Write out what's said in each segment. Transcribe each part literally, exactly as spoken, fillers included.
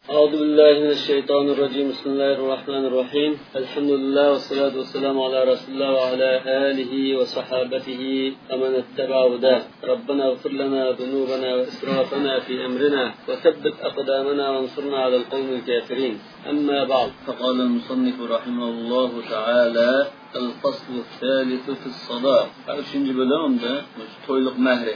أعوذ بالله من الشيطان الرجيم. بسم الله الرحمن الرحيم. الحمد لله والصلاة والسلام على رسول الله وعلى آله وصحابته ومن اتبع هداه. ربنا اغفر لنا ذنوبنا وإسرافنا في أمرنا وثبت أقدامنا وانصرنا على القوم الكافرين. أما بعد، فقال المصنف رحمه الله تعالى: الفصل الثالث في الصداق. Üçüncü bölümde toyluk mehri.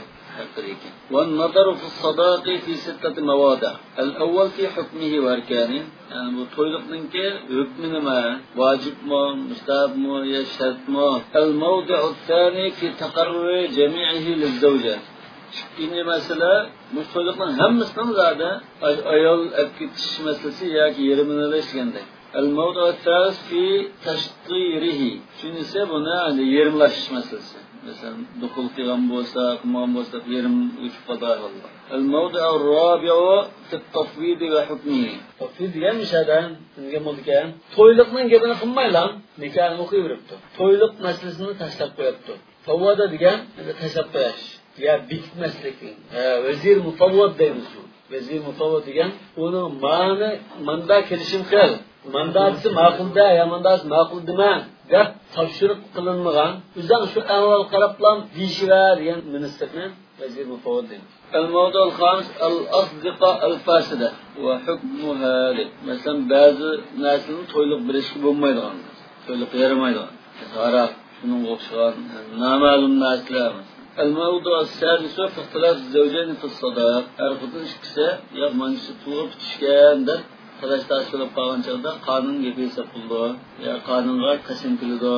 والنظر في الصداق في ستة مواضع. الأول في حكمه وأركانه، يعني bu to'yliqninki hukmi nima, vojibmi, mustahabmi yo shartmi. الموضع الثاني في تقرر جميعه للزوجة. ikkinchi masala bu to'yliqning hammasidan zada ayol olib ketish masalasi yoki yerimlashganda. الموضع الثالث في تشطيره. shunisi buni yerimlashish masalasi. مثلا دخول قيام بوسا قمام بوسا يرم وشفضاء الله. الموضع الرابع في التفويض وحكمه. تفويض يعني مش هذا نجمل كان تويلق من جبنا خم يلام نكان مخيف ربطه تويلق مسلسنا تشتق ربطه فوضى ديان تشتق ياش يا بيت مسلكين وزير مفوض دينسو وزير مفوض ديان ونه مانه مندا كلشم خير mandasi ma'qulda ya mandas ma'qul dema gap topshiriq qilinmagan o'zdan shu avval qarablam deyishva degan ministerni vazir mufavvid deydi. الموضوع الخامس الأصدقاء الفاسدة وحكمها. مثلا بعض الناس to'yliq bilishga bo'lmaydigan, to'yliq yaramaydigan, g'arab, shunga o'xshagan noma'lum narsalar. الموضوع السادس في اختلاف الزوجين في الصداق. Erkek'in ikisi ya manisi tuğup tishganda Arkadaşlar şöyle bağlanacağında kanun gibi yapıldı ya kanunlar kesintildi.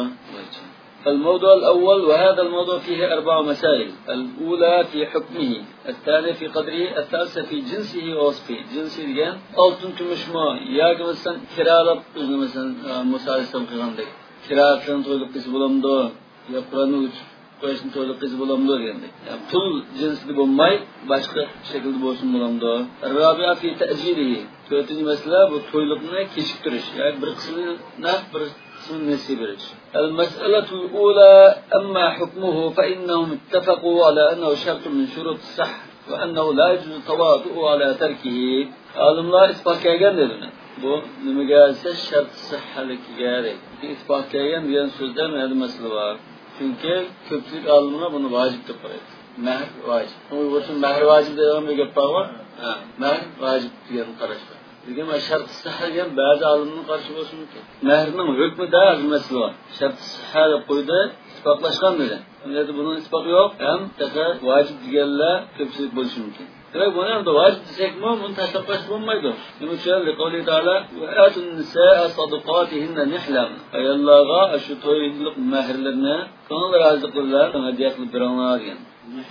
الموضوع الأول وهذا الموضوع فيه أربع مسائل. الأولى في حكمه، الثاني في قدره، الثالثة في جنسه ووصفه. جنسه ديان altın gümüş mü ya ki mesela kiralıp mesela musalisem kılındık. Kiralıktan toyluk kızı bulamdı ya Kur'an'ı koyuşun toyluk kızı bulamdı diyendik. Yani pul cinsli bulmay başka şekilde bolsun bulamdı. Rabia fi te'cirihi. Dördüncü mesele bu toylukunu keşiktiriş. Yani bir kısmını bir kısmını nesip veriş. El-mes'eletul ula emma hukmuhu fe innehum ittefaqu ala ennehu şertun min şurut sah ve ennehu la yecuzu tavadu'u ala terkihi. Alimler ispahtlayan dediler. Bu nime gelse şart sahhalık gerek. İspahtlayan diyen sözde meyli mesele var. Çünkü köpçülük alimler bunu vacip de koyuyor. Mehr vacip. Uygusun mehr vacip devam bir gap var. Ha, mehr vacip diyen karış var. Degan shart sihha degan ba'zi olimlar qarshi bo'lishi mumkin. Mehrning hukmida masala bor. Shart sihha deb qo'ydi, isbotlashgan dedi. Endi buning isboti yo'q, ham taqa vojib deganlar ko'pchilik bo'lishi mumkin. Demak, buni ham vojib desakmi, buni tashlab qo'yish bo'lmaydi. Nima uchun? Qavli ta'ala: "Va atun nisaa sadaqatihinna nihlan." Ayollarga shu to'ylik mehrlarni ko'ngil rozi qilib, hadiya qilib beringlar degan.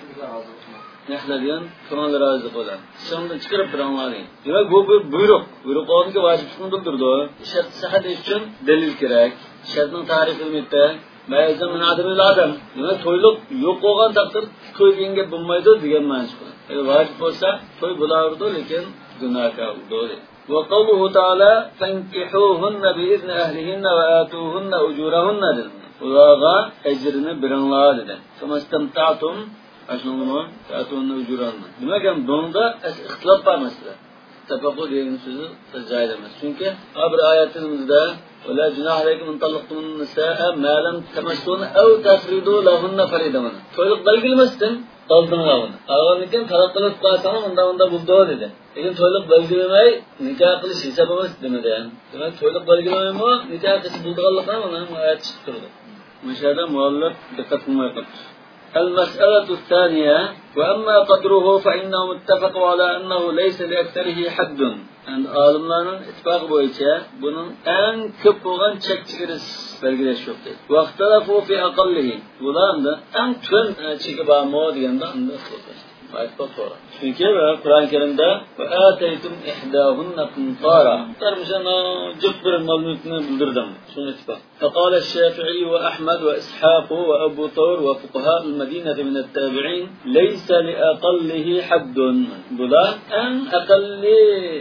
Nehlediyen kanalları razı olan. Şimdi çıkarıp bırakmalıyım. Demek bu bir buyruk. Buyruk olanki vacip sunulurdu. Şart sıhhat için delil gerek. Şartın tarihi ilmette. Meyazdan min ademil adam. Demek toyluk yok olan takdir toy yenge bulmaydı diyen manşık. Eğer vacip olsa toy bulardı lekin günahkar oldu. Ve kavluhu ta'ala فَانْكِحُوهُنَّ بِإِذْنِ أَهْلِهِنَّ وَآتُوهُنَّ أُجُورَهُنَّ dedi. Ulağa ecrini birinler dedi. فَمَسْتَمْتَعْتُمْ Aşınlığı, yatığında ucuranlı. Demek ki bunda ihtilaf var mesela. Tefakku diyenin sözü caiz demez. Çünkü bir ayetimizde وَلَا جُنَاحَ عَلَيْكُمْ اِنْ طَلَّقْتُمُ النِّسَاءَ مَا لَمْ تَمَسُّوهُنَّ اَوْ تَفْرِضُوا لَهُنَّ فَرِيضَةً. Toyluk belgilmezsin, kaldırın avını. Ağırlıkken talaklanıp kalsana onda onda buldu o dedi. Lekin toyluk belgilemey, nikah kılış hesabımız demedi yani. Demek toyluk belgilemey mi? Nikah kılışı bulduğallıktan ona ayet çıktırdı. Müşahede muallak dikkat kılmaya kalmış. المسألة الثانية وأما قدره فإنهم اتفقوا على أنه ليس لأكثره حد. Yani alimlerin ittifakı boyunca bunun en köp olan çekçigiriz belgeleş yok dedi. وَاخْتَلَفُوا فِي أَقَلِّهِ. Bunların da en tüm çeki bağımı diyende anda ıslıyor. Ayetler sonra. Çünkü Kur'an-ı Kerim'de وَآتَيْتُمْ إِحْدَاهُنَّ قِنْطَارًا. Tarmışana cık bir mal-mülkünü bildirdim. Şunu ittifak. فقال الشافعي وأحمد وإسحاق وأبو ثور وفقهاء المدينة من التابعين ليس لأقله حد. Bunlar en akalli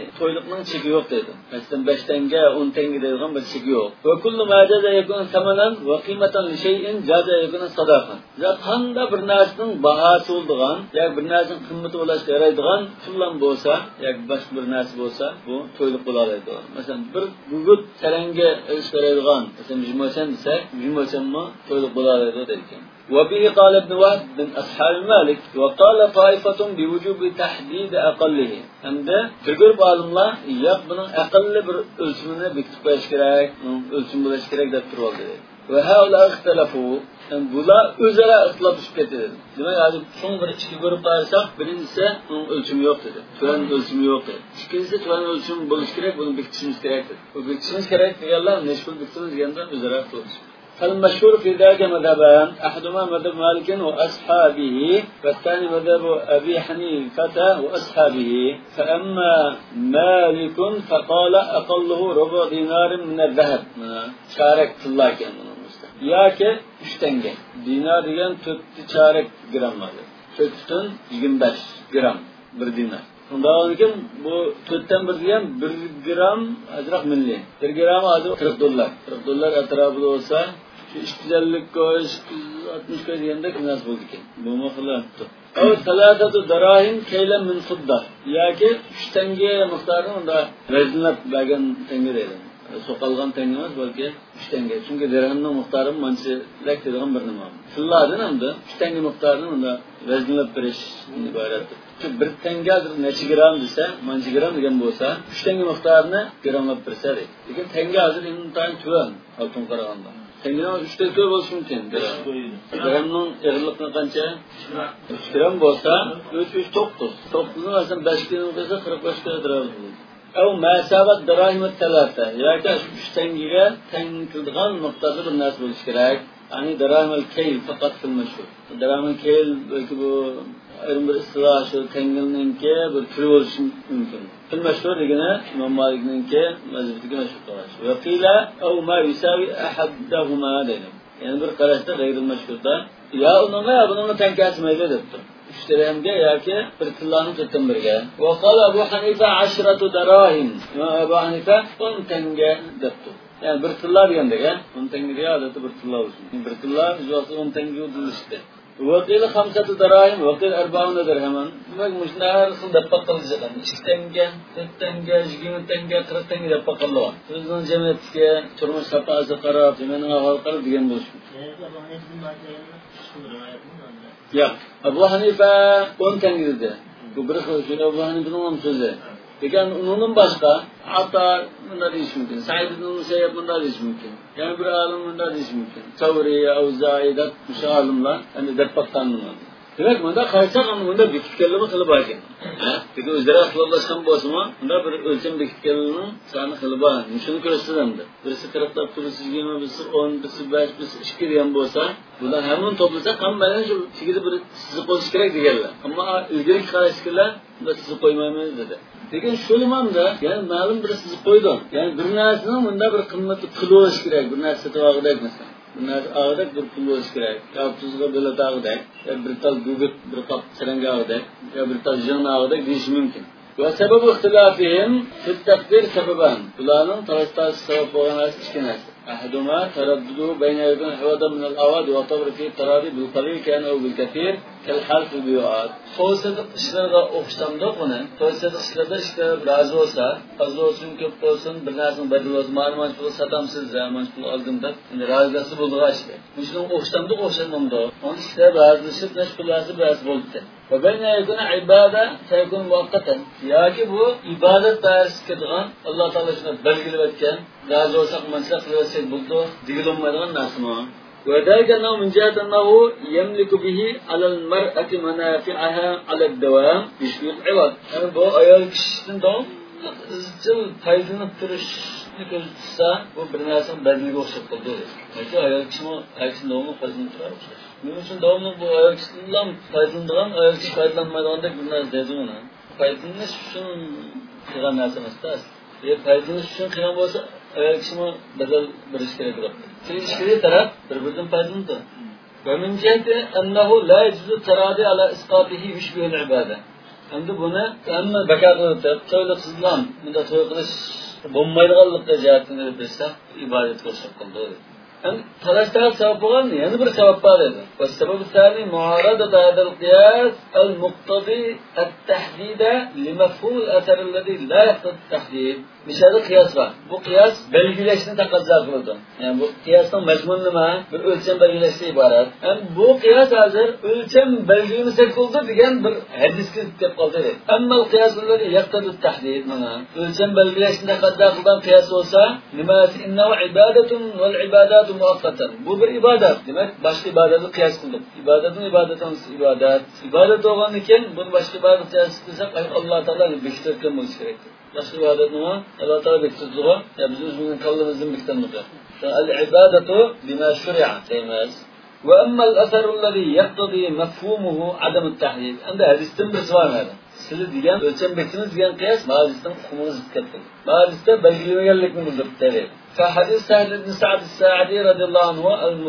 to'yliqning cheki yo'q dedi. Masalan besh tanga, o'n tanga deydigan bir cheki yo'q. Va kullu ma jaza yakun samanan va qiymatan li shay'in jaza yakun sadaqan. Qanda bir narsaning bahosi bo'lgan, yoki bir narsaning qimmati bo'lishga yaraydigan pullan bo'lsa, yoki boshqa bir narsa bo'lsa, bu to'yliq bo'la oladi. Masalan, bir gugut saranga ishlaydigan, masalan, jimo'chan desak, jimo'chanmi to'yliq bo'la oladi deydi. وبه قال ابن وهب من أصحاب مالك وقال طائفة بوجوب تحديد أقله. Hamda bir olimlar yo'q buning aqlli bir o'lchimini bekitib qo'yish kerak, o'lchim bo'lishi kerak deb turibdi. Va haula ixtilafu, bular o'zaro ixtilof chiqib ketdi. Demak, hozir so'ng bir ikki ko'rib qarasak, birinchisi o'lchim yo'q dedi. Turan o'lchimi yo'q dedi. Ikkinchisi turan o'lchim bo'lishi kerak, buni bekitishimiz kerak dedi. Bu bekitishimiz kerak deganlar nechpul bekitishimiz deganda o'zaro ixtilof. المشهور في ذلك مذهبان أحدهما مذهب مالك وأصحابه والثاني مذهب أبي حنيفة وأصحابه فأما مالك فقال أقله ربع دينار من الذهب شارك الله كان ياك üçtenge dinar degan to'rt chorak gram bo'ladi. to'rt butun yigirma besh gram bir dinar. Undan keyin bu to'rtdan bir degan bir gram azroq milliy. bir gram hozir qirq dollar. qirq dollar atrofida bo'lsa ikki yuz ellik ko'y, ikki yuz oltmish ko'y deganda qilmas bo'ldi ekan. Bu mahsulotda. Aw salatatu darahim kaylan min fidda. Yoki uch tanga miqdorini unda vazlab bergan tanga deydi. So'qalgan tanga emas, balki uch tanga. Chunki dirhamning miqdori manchilak degan bir nima. Fillardan hamda uch tanga miqdorini unda vazlab berish iborat. bir tangadir necha gram desa, mancha gram degan bo'lsa, uch tanga miqdorini gramlab bersa deydi. Lekin tanga hozir imtihon tuvan oltin qaraganda. Tanga uch ta ko'p bo'lishi mumkin. Gramning eg'irligi qancha? uch gram bo'lsa, uch uch to'qqiz. to'qqizning aslida besh gram bo'lsa qirq besh gram bo'ladi. Aw masabat darahim talata. Yoki uch tangaga teng keladigan miqdorda bir narsa bo'lishi kerak. Ya'ni darahim al-kayl faqat fil mashhur. Darahim al-kayl balki bu ayrim bir istilah shu tengilninki bir turi bo'lishi mumkin. Fil mashhur degani Imom Malikninki mazhabiga mashhur qarash. Va qila aw ma yusawi ahaduhuma deydi. Ya'ni bir qarashda g'ayr mashhurda ya unga ya bunga tengasi mayli debdi. uch dirhamga yoki bir tillarni to'rtdan birga. Va qala Abu Hanifa ashratu darahim. Va Abu Hanifa o'n tanga debdi. Yani bir tilla degandagi o'n tanga deyapti, bir tilla bo'lsin. Bir tilla yo'q o'n tanga o'tilishdi. وقيل خمسة دراهم وقيل أربعون درهما. Demek müşnahar xilda paqilgan. ikki tanga, to'rt tanga, yigirma tanga, qirq tanga deb paqilgan. Bizning jamiyatga turmush saposi qarab, mening ahvol qarab degan bo'lish. Yo'q, Abu Hanifa o'n tanga dedi. Bu bir xil Abu Hanifaning ham so'zi. Lekin undan boshqa Ata bunday deyish mumkin. Said ibn Musayyib bunday deyish mumkin. Yani bir alim bunday deyish mumkin. Savri, Avza'i deb mushalimlar endi deb paqtanlar. Demak, bunda qaysa ham bunda bekitganligi qilib olgan. Lekin o'zlari ixtiloflashgan bo'lsa-mu, bunda bir o'lcham bekitganligining soni qilib olgan. Shuni ko'rsatadi. Birisi qirqlab, birisi yigirma, birisi o'n, birisi besh, birisi ikki degan bo'lsa, bular hamon to'plasak, hammaning shu sigida bir sizni qo'yish kerak deganlar. Ammo ilgari qarashganlar bunda sizni qo'ymaymiz dedi. Lekin shulmanda, ya'ni ma'lum bir sizni qo'ydi. Ya'ni bir narsaning bunda bir qimmati pul bo'lishi kerak, bir narsa to'g'ridak masalan. Bunlar ağırdak bir pul bo'lishi kerak. Ya tuzga bo'ladi ağırdak, ya bir tal gugut, bir qop saranga ağırdak, ya bir tal jin ağırdak deyish mumkin. Va sababu ixtilafihim fi taqdir sababan. Bularning tarafdor sabab bo'lgan ikki narsa. أحدهما تردد بين يكون حوضا من الأواد وطبر فيه التراضي بالقليل كان أو بالكثير كالحلف بالبيوعات. To'ysiz ishlarga o'xshamda buni. To'ysiz ishlarda ishlar ba'zi bo'lsa, az bo'lsin, ko'p bo'lsin, bir narsaning badal bo'lsin, ma'lumot pul satamsiz, zaman pul oldim deb, endi raziyasi bo'lgan ish. Shunga o'xshamda o'xshamda. Onun ishlar ba'zi ish, nash pulasi ba'zi bo'ldi. Va bayna yakuna ibada sayakun muaqqatan. Yoki bu ibodat darsi ketgan, Alloh taolo shuni belgilab o'tgan, ba'zi bo'lsa mansa qilib buldu digilolmaydigan narsami? وذلك أنه من جهة أنه يملك به على المرأة منافعها على الدوام بشكل عوض. يعني bu ayol kishining doim izchil foydalanib turishni ko'zda tutsa, bu bir narsaning badaliga o'xshab qoldi. Chunki ayol kishimi aksini doim foydalanib turadi. Buning uchun doimli bu ayol kishidan foydalanadigan, ayol kishi foydalanmaydigandek bir narsa deydi uni. Foydalanish uchun qilgan narsa emas. E foydalanish uchun qilgan bo'lsa, ayol kishimi badal berish kerak bo'ladi. Ikkinchi taraf bir-biridan foydalanadi. Va min jihati annahu la yajuzu taradi ala isqatihi yushbihu al-ibada. Endi buni hamma bekor qilib, to'yli qizlan, bunda to'y qilish bo'lmaydiganlikda jihatini bilsa, ibodat qilishib qildi. Endi talashlar sabab bo'lgan yana bir sabab bor edi. Va sababi thani mu'aradat hada al-qiyas al-muqtadi at-tahdid li mafhum al-athar alladhi la yaqtadi at-tahdid. Misali qiyas var. Bu qiyas belgilashni taqozo qiladi. Ya'ni bu qiyasning mazmuni nima? Bir o'lcham belgilashdan iborat. Ham bu qiyas hozir o'lcham belgilasa qildi degan bir hadisga kelib qoldi. Ammo qiyaslar yaqtadi at-tahdid mana. O'lcham belgilashni taqozo qilgan qiyas bo'lsa, nima? Innahu ibadatun wal ibadat muaqqatan. Bu bir ibodat. Demak, boshqa ibodatni qiyas qildik. Ibodatni ibodatdan ibodat. Ibodat bo'lgan ekan, buni boshqa ibodat qiyas qilsak, Alloh taolaning bekitgan bo'lishi kerak. Boshqa ibodat nima? Alloh taolo bekitdi. Ya biz o'zimizning qalbimizdan bekitamiz. Al-ibadatu bima shuri'a deymiz. Wa amma al-athar alladhi yaqtadi mafhumuhu adam at-tahdid. Endi hadisdan bir savol var. Siz degan o'lcham bekitimiz degan qiyas ma'lumotdan huquqimiz ketdi. Ma'lumotda belgilanganlikni bildirdi. فحديث سهل بن سعد الساعدي رضي الله عنه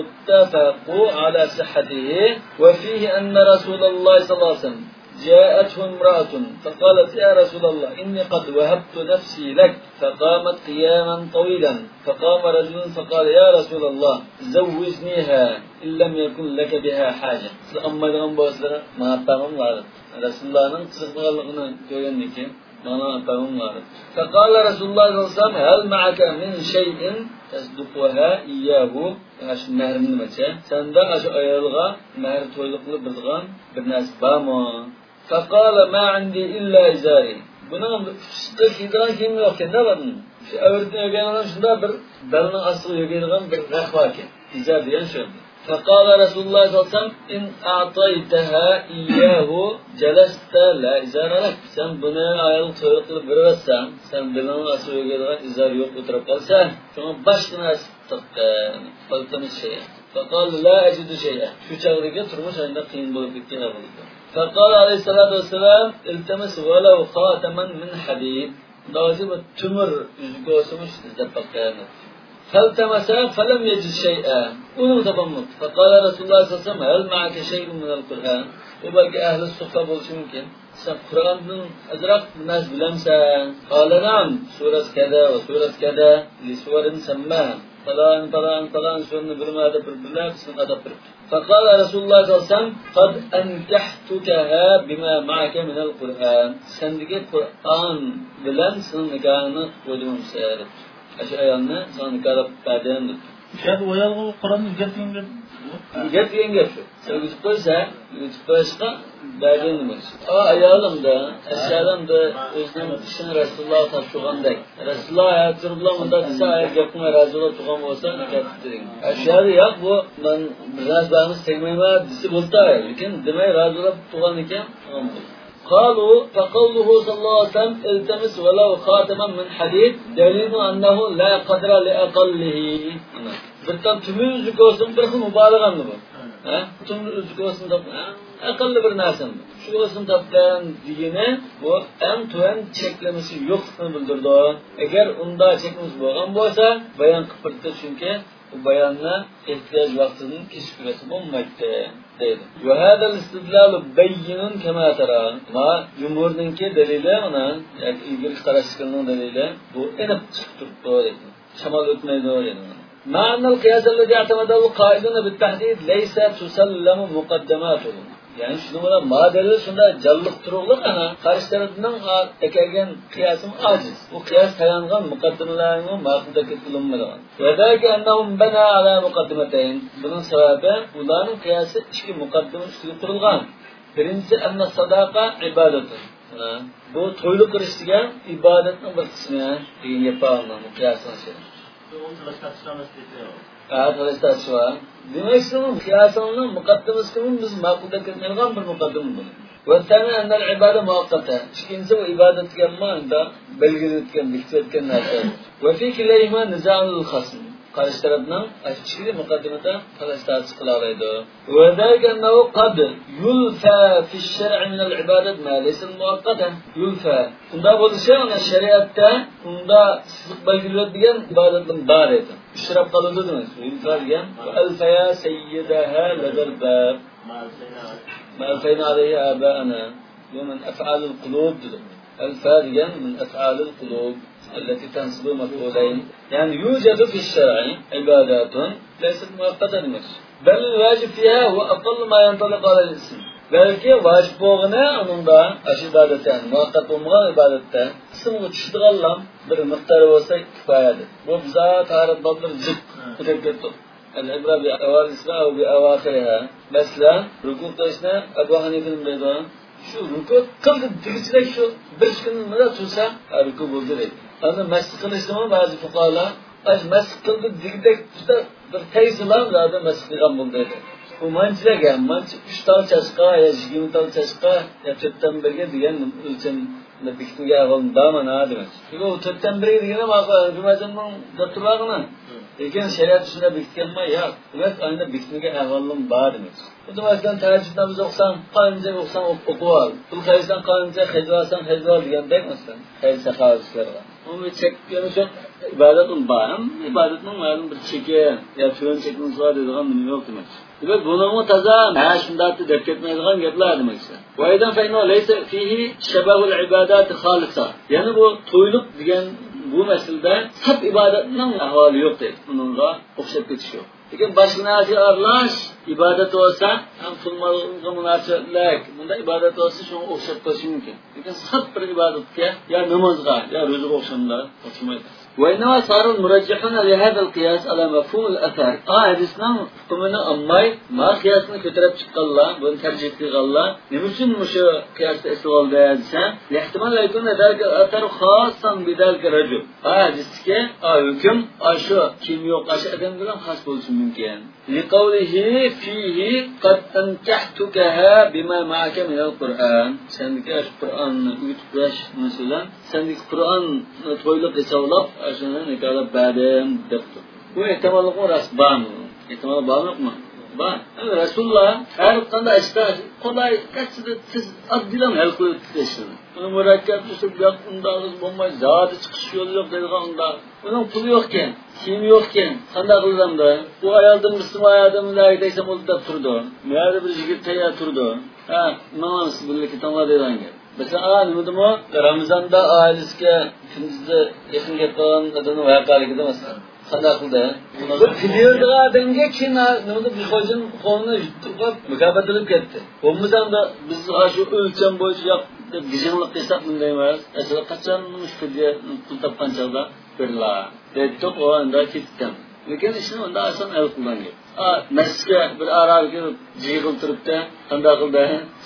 المتفق على صحته وفيه أن رسول الله صلى الله عليه وسلم جاءته امرأة فقالت يا رسول الله إني قد وهبت نفسي لك فقامت قياما طويلا فقام رجل فقال يا رسول الله زوجنيها إن لم يكن لك بها حاجة. أما لهم بوصلة ما أبتهم وعلم رسول الله نقصد مغلقنا جوينك mana apamım var. Faqala Rasulullah sallallahu aleyhi ve sellem hal ma'aka min şey'in tasduquha iyyahu. Aş mehrimni macha. Senda aş ayolga mehr to'ylik qilib bilgan bir narsa bormi? Faqala ma indi illa izari. Buni usta kiydigan kiyim yo'q ekan-da buni. Shu avrtni yeganlar shunda bir dalning ostiga yegan bir rahva ekan. Izar degan shu. فقال رسول الله صلى الله عليه وسلم إن أعطيتها إياه جلست لا إزار لك. Sen bunu ayol to'y qilib bersan, sen bilan asliga izar yo'q o'tirib qolsan, shunga boshqa narsa taqqan, faltamiz shay. فقال لا أجد شيئا. Shu chog'dagi turmush ayda qiyin bo'lib ketgan bo'ldi. فقال عليه الصلاة والسلام التمس ولو خاتما من حديد. Lazım tümür yüzük olmuş izlep bakkan. فالتمس فلم يجد شيئا. Onu tapamadı. فقال رسول الله صلى الله عليه وسلم هل معك شيء من القرآن? Bu belki ehli suffa buluşu mümkün. Sen Kur'an'ın azrak nas bilemsen. قال نعم. Suresi kada ve suresi kada. Li suverin semmaha. Falan falan falan surunu bilmede bildiler. Sınada bir. فقال رسول الله صلى الله عليه وسلم قد أنكحتكها بما معك من القرآن. Sendeki Kur'an bilen senin nikahını koydum seyret. Aşı ayağını sana nikahla perdeden tut. Şayet o ayağını Kur'an'ın ücretliğin bir... Ücretliğin geçiyor. Sen küçük koysa, küçük koysa perdeden demek. O ayağımda, aşağıdan da özlem dışını Resulullah'a taşıyandak. Resulullah hayatı bulamında dışa ayak yapma Resulullah tuğam olsa nikah tuttuğun. Aşağıda yok bu, ben biraz bağımız tekmeyme dişi bulta. Lakin demeyi Resulullah tuğan iken tuğam bulta. قالوا فقوله صلى الله عليه وسلم التمس ولو خاتما من حديد دليل أنه لا قدر لأقله. Birden tümüzlük olsun bir mübalağan mı bu? Tümüzlük olsun da akıllı bir narsa mı? Şu olsun taptan diyene bu en tüen çeklemesi yoksun bildirdi. Eğer onda çekmemiz boğan olsa bayan kıpırttı çünkü bu bayanla ihtiyaç vaktinin kişifesi bulunmakta deydi. Ve hâdel istidlâlu beyyinun kemâ terâ. Ma cumhurunki delili ona, yani ilgili karışıklığının delili bu enip çıktık doğru dedi. Şamal ötmeyi doğru dedi. Ma'annal kıyasallâdi i'temadahu kaiduna bit-tahdid leysa tusallemu muqaddemâtuhu. Yani şunu bana madeli şunda canlılık turuğluk ana karşı tarafından ekergen kıyasım aciz. Bu kıyas tayangan mukaddimelerini makudaki bulunmadan. Ve belki ennehum bena ala mukaddimeteyn. Bunun sebebi bunların kıyası iki mukaddime üstüne kurulgan. Birincisi enne sadaka ibadetin. Bu toyluk kırıştıgan ibadetin bir kısmı deyin yapağınlar bu kıyasına şey. Evet, aleyhisselatü var. Demek istiyorum, kıyasının mukaddımız kimin biz makulda ketmeyen bir mukaddım bunu. Ve tane ennel ibade muhakkate. İkincisi o ibadet gelmeyinde belgeli etken, dikte etken nerede. Ve fi kileyhime nizamul khasm. Karşı tarafından açıkçası mukaddimete aleyhisselatü kılarıydı. Ve derken ennehu kad yulfa fi'ş-şer'i minel ibadet ma leysel muhakkate. Yulfa. Bunda bu şey ona şeriatta bunda sızık belgeli diyen ibadetlerin var edi. İşraf kalıdı demek. Yulfa diyen ve elfeya seyyidaha ledel bab. Ma elfeyna aleyhi abâna. Bu min ef'alul kulub dedim. El-fa degan min ef'alul kulub التي تنصب مفعولين يعني يوجد في الشرع عبادات ليست مؤقتة demek. بل الواجب فيها هو أقل ما ينطلق على الاسم. Belki vacip bo'lgani uningda ash ibodatdan muvaqqat bo'lmagan ibodatda ismga tushadigan bir miqdor bo'lsa kifoyadir. Bu biza tarix bo'ldir zid o'tib ketdi. Al-ibra bi awalisha va bi awakhiriha. Masalan, ruku qilishni Abu Hanifaning deydi. Shu ruku qildi degichlik shu bir kunida tursa ruku bo'ldi deydi. Ana masjid qilishni ba'zi fuqarolar ash masjid qildi degidek bir tayzilar da masjid qilgan bo'ldi deydi. Bu manchiga, manchi uch tal chashqa, ya yigirma tal chashqa, ya to'rtdan birga degan o'lchamni bikinga olmana demak. Bu to'rtdan birga degani ma'qul, Jumazonning doktorlarini. Lekin shariat shunda bekitganmi? Yo'q. Demak, ayni bikinga avvallim bor demak. Bu masalan tahajjudda biz o'qsam, qancha o'qsam o'qib ol. Pul qaysidan qancha xizvatsan xizvat degandek masalan, qaysi xavfsizlarga. Uni chekkani shu ibodatun bam, ibodatning ma'lum bir cheki, ya cho'n chekini so'ra deydigan nima yo'q demak. Demek bunun taza ha shunday deb ketmaydigan gaplar demeksa. Vaydan fayno laysa fihi shabahul ibadat xalisa. Ya'ni bu to'yliq degan bu masalada sab ibodatning ahvoli yo'q deydi. Bunga o'xshab ketish yo'q. Lekin boshqa narsa aralash ibodat bo'lsa, ham qilmagan munosabatlik. Bunda ibodat bo'lsa shunga o'xshab qolishi mumkin. Lekin sab bir ibodatga ya namozga, ya ro'zaga o'xshamlar o'xshamaydi. وإنما صار المرجحون لهذا القياس على مفهوم الأثر. آه حديثنا حكمنا أماي ما قياسنا كترب شقالله بن ترجيح قالله نمشون مش قياس استغال ده لاحتمال يكون ذلك الأثر خاصا بذلك الرجل. آه حديثك آه حكم آشوا كم يوق آشوا أدم بلام خاص بولش ممكن. لقوله فيه قد أنكحتكها بما معك من القرآن. سندك أش القرآن يتباش مثلا سندك القرآن تويلق يسولق aslında ne kadar badem deptu. Bu ihtimallık var asban. İhtimal var mı? Var. Yani Resulullah her konuda işte kolay kaçtı siz addilen el koyuyorsunuz. Bunu murakkep tutup yaptığında ağız bomba zaten çıkış yolu yok dedi onda. Bunun pulu yokken, kim yokken, kanda kıldım da. Bu ayaldım Müslüman ayaldım neredeyse oldu turdu. Nerede bir jigit taya turdu. Ha, namaz birlikte tamam dedi hangi. Mesela nima o Ramazonda oilasiga kunduzda yaqin kelgan odamning voqealigida masalan qanday qildi? Bir videoda odamga keyin nima deb hojin qo'lini yutib mukofotlab ketdi. Bo'lmasanda biz shu o'lcham bo'yicha yo'q deb gijinlik qilsak bunday emas. Aslida qachon mushkilga pul topgan chog'da birla. Deb o anda ketdim. Lekin ishni unda ason hal qilgan. Ah, masjidga bir arar kirib jig'il turibdi, qanday qildi?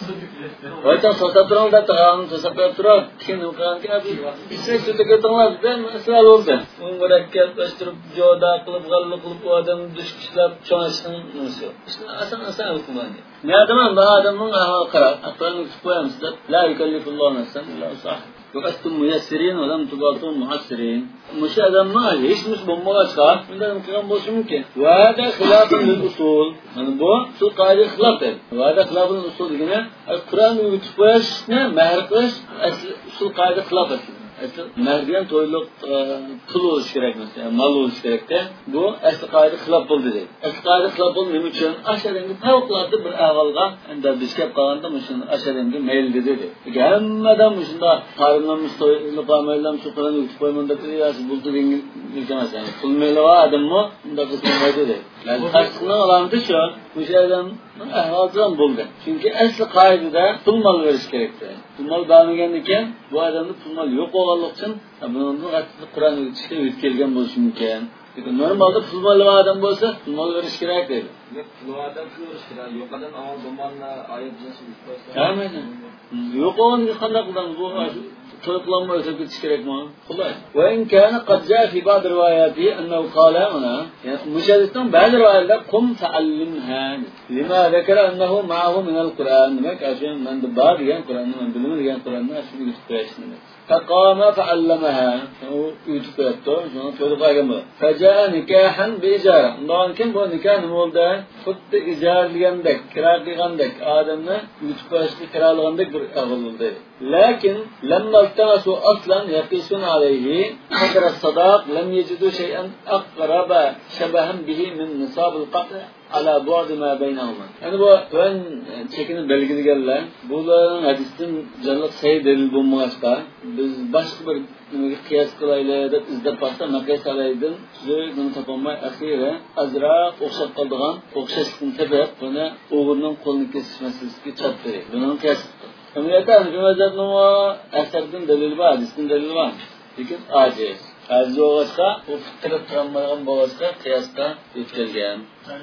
Oytan sotib turibdi, tag'ani sotib turib, keyin o'qiganki, "Siz sotib turibsiz, masala bo'ldi." U murakkablashtirib, joda qilib, g'alla qilib, odam dushkishlab, cho'nishning nimasi yo'q. Ishni asan-asan qilgan. Niyatman bu odamning ahvoli qarab, aqlini tutib qo'yamiz deb, la yukallifullohu nafsan illa wus'aha. وأنتم ميسرين ولم تبقوا معسرين. مش هذا ما ليش مش بمواجهة من ده ممكن مش ممكن. وهذا خلاف للأصول. من بو سو قاعدة خلاف. وهذا خلاف للأصول. هنا القرآن يتفاش نه مهرقش سو قاعدة خلاف. Merdiven toyluk pul oluş gerek mesela, mal oluş gerek de bu eski kaide xilaf oldu dedi. Eski kaide xilaf oldu neyim için? Aşağıdaki tavuklarda bir ağalga enda bizkep kalanda mısın aşağıdaki meyil dedi. Gelmeden mısında tarımlamış toyluk amellam şu kadar yutip koymanda kırıyası buldu dengil bilmez yani. Pul meyli var adam mı? Bunda kısmı dedi. Yani karşısına olandı şu an bu şeyden ahvaldan buldu. Çünkü eski kaidede pul mal veriş gerekti. Pul mal bağımlıken bu adamın pul mal yok olmak için bunun hakkında Kur'an yetişkin yetkelgen buluşu mümkün. Normalde pul malı adam olsa pul mal veriş gerek değil. Yok pul adam pul veriş gerek. Yok adam ama zamanla ayet nasıl bitmez. Aynen. Yok olan bir kandak olan bu طلقلما يثبت شريك ما والله وإن كان قد جاء في بعض رواياته أنه قال هنا مشاهدتهم بعض الروايات قم فعلمها لما ذكر أنه معه من القرآن ما كاشين من دبار يعني القرآن من دلمن يعني القرآن ما شو يتفاعلون فقام فعلمها يتفاعلون شنو تقول فجاء نكاحا بإجارة نوعا كم بو نكاح مولده خد إجارة ليندك كرار ليندك آدمنا يتفاعل كرار ليندك بالأغلال ده لكن لما التمسوا أصلا يقيسون عليه قدر الصداق لم يجدوا شيئا أقرب شبها به من نصاب القطع على بعد ما بينهما. Yani bu ben çekini belgilediler. Bunların hadisinin canlı sayı delil bulmakta. Biz başka bir kıyas kılayla da izlep baksa makayes alaydın. Size bunu tapanmay ahire azra okşap kaldığan okşaştın sebep buna oğurunun kolunu kesişmesi çat verir. Bunun kıyas Ömriyete hükümetin o eserden delil var, hadisinin delil var. Lekin aciz. Aciz olğaçqa, o fıtırıp turanmayan boğaçqa, kıyasqa yetkilgen.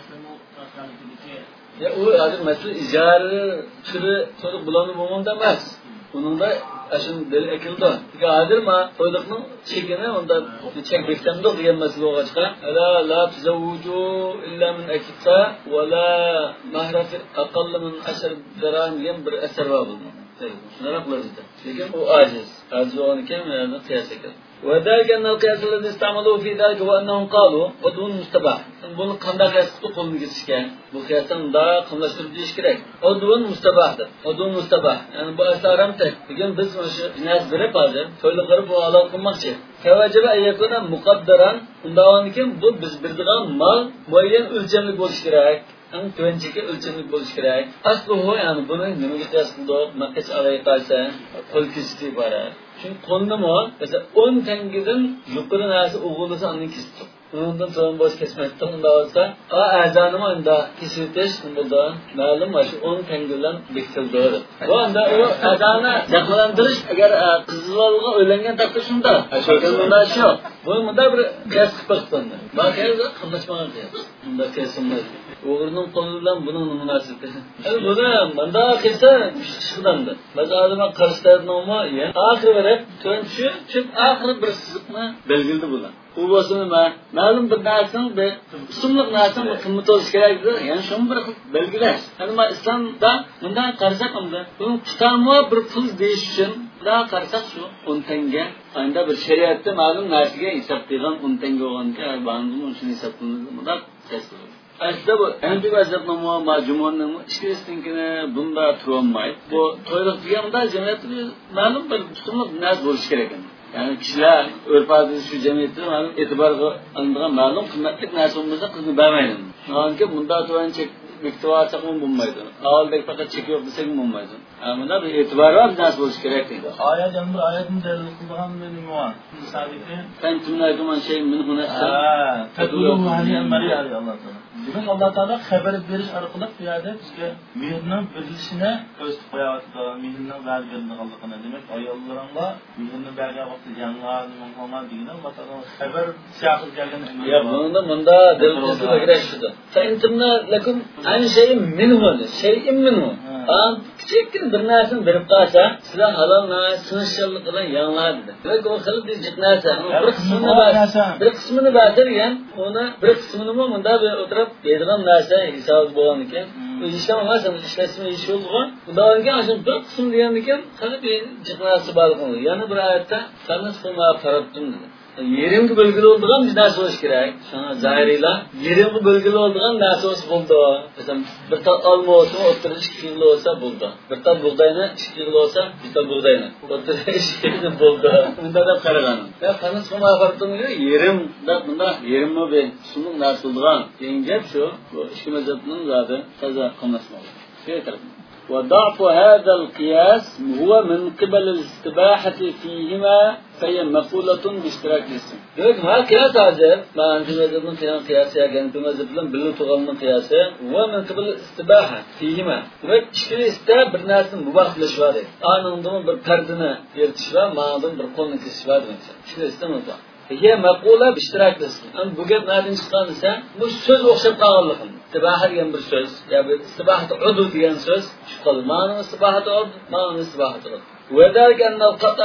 Ya o adı mesela icari türü çocuk bulanı bulmanda emas. Bunun da aşın delil ekildi. Çünkü adir ma toyluqning chekini onda chek bektamda degan masala olğaçqa, la la tuzawwiju illa min akitsa va la mahraf aqall min ashr dirham degan bir asar var bunun. Şunlara kullanıldı. Lekin o aciz. Aciz olan kim? Yani kıyas eker. وذلك أن القياس الذي استعملوه في ذلك هو أنهم قالوا قدون مستباح. Bunu qanday qiyas qilib qo'lni kesishgan? Bu qiyasdan da qimlashtirib deyish kerak. Odun mustabahdir. Odun mustabah. Yani bu asaramda. Lekin biz o'sha jinoyat berib hozir to'yliqlarni bu halol qilmoqchi. Kavajiba ayyakuna muqaddaran. Undan keyin bu biz bildigan mal muayyan o'lchamli bo'lishi kerak. Ang tuanchiki o'lchamli bo'lishi kerak. Asli bu yani buni nimaga qiyas qildi? Maqich alay qolsa, qo'l kesishdi iborat. Çünkü konumı mesela on tengidan yuqori narsa o'g'ilsa uni kesdi. Undan so'ng bosh kesmasdan unda olsa, a azanimi unda kesitish bunda ma'lum shu on tengidan bekitildi. Bu anda o azani jaqlantirish agar qizlarga o'ylangan taqdir shunda. Shunda shu. Bu bunda bir qiyas qilib Baqiyada qilishmagan qiyas. Bunda kesimlar. O'g'rining qo'li bilan buning munosabati. Endi buni bunda qilsa chiqdamdi. Bazodima qarishlarnoma, yani oxiri berib, to'nchi, chip oxiri bir siziqni belgildi bular. U bo'lsa nima? Ma'lum bir narsani bir sumliq narsani qimmat olish kerakdir. Ya'ni shuni bir belgilash. Nima islomda bundan qarasak unda, buni tutammo bir pul deyish uchun da qarasak shu o'n tanga. Anda bir shariatda ma'lum narsaga hisoblagan o'n tanga bo'lganda, ba'zan shuni hisoblanadi. Bunda tasavvur aslida bu endi vaziyatnoma majmuaning ishkirisinkini bunda turolmaydi. Bu to'yliq deganda jamiyatda ma'lum bir tutumliq narsa bo'lishi kerak. Yani kishilar urf-odat shu jamiyatda ma'lum e'tiborga olinadigan ma'lum qimmatli narsa bo'lmasa qizni bermaydi. Chunki bunda to'yin chek bektivarsa ham bo'lmaydi. Avvaldek faqat chek yo'q desak bo'lmaydi. Bunda bir e'tibor va narsa bo'lishi kerak deydi. Oyat endi oyatni dalil qilgan nima bor? Misolga kan tumnaguman shay min hunasa. Ha, tadulu ma'liyan mariyali Alloh taolo. Bugün Allah Teala haber veriş arqılı bu yerda bizga mehrning berilishini ko'rsatib qo'yapti. Mehrning berganini Allohga demak, ayollarga mehrni bergan vaqtda yangar, muhimman degan Allah Teala haber siyaqib kelgan. Ya bunda bunda dalilsiz agrashdi. Fa'intumna lakum an shay'in minhu, shay'in minhu. Am kichikkin bir narsani berib qolsa, sizlar halol narsa sinishchilik bilan yangar dedi. Demak, u qilib jiq narsa, bir qismini bersa, bir qismini bertirgan, uni bir qismini bunda bir o'tirib bergan narsa hisob bo'lgan ekan. İşlemez ama işlesme işi oldu. Daha önce aslında bir kısım diyen diken tabii bir çıkması bağlı. Yani bir ayette sanız kuma parattım dedi. Yerimki bölgeli olduğun bir nasıl hoş gerek. Sana zahiriyle yerimki bölgeli olduğun nasıl hoş buldu. Mesela bir tal alma olsa oturuş iki kilo olsa buldu. Bir tal buğdayına iki kilo olsa bir tal buğdayına. Oturuş iki kilo buldu. Bunda da karaganım. Ya sanız kuma parattım diyor. Yerim da bunda yerim mi bir sunum nasıl olduğun. Yengep şu. Bu işi mezatının zaten kaza konuşmalı. Şey tarafından. وضعف هذا القياس هو من قبل الاستباحة فيهما فهي مقولة باشتراك الاسم. Demek ha kıyas hazır. Ben tümezebinin kıyas kıyası yani tümezebinin bilim tuğalının kıyası ve min qibl istibaha fihima. Demek işkili iste bir narsanın mubahleş var. Anında bir perdini yeritiş var, mağdın bir kolunu kesiş var demek. İşkili istemez var. Hiye maqula bishtirak desin. Ama bu gap nereden chiqqansa, bu so'z o'xshab qolganligini. Istibaha degan bir so'z, ya bir istibahatu udu degan so'z, shu qoldi. Ma'no istibahatu ud, ma'no istibahatu ud. Ve derken el qata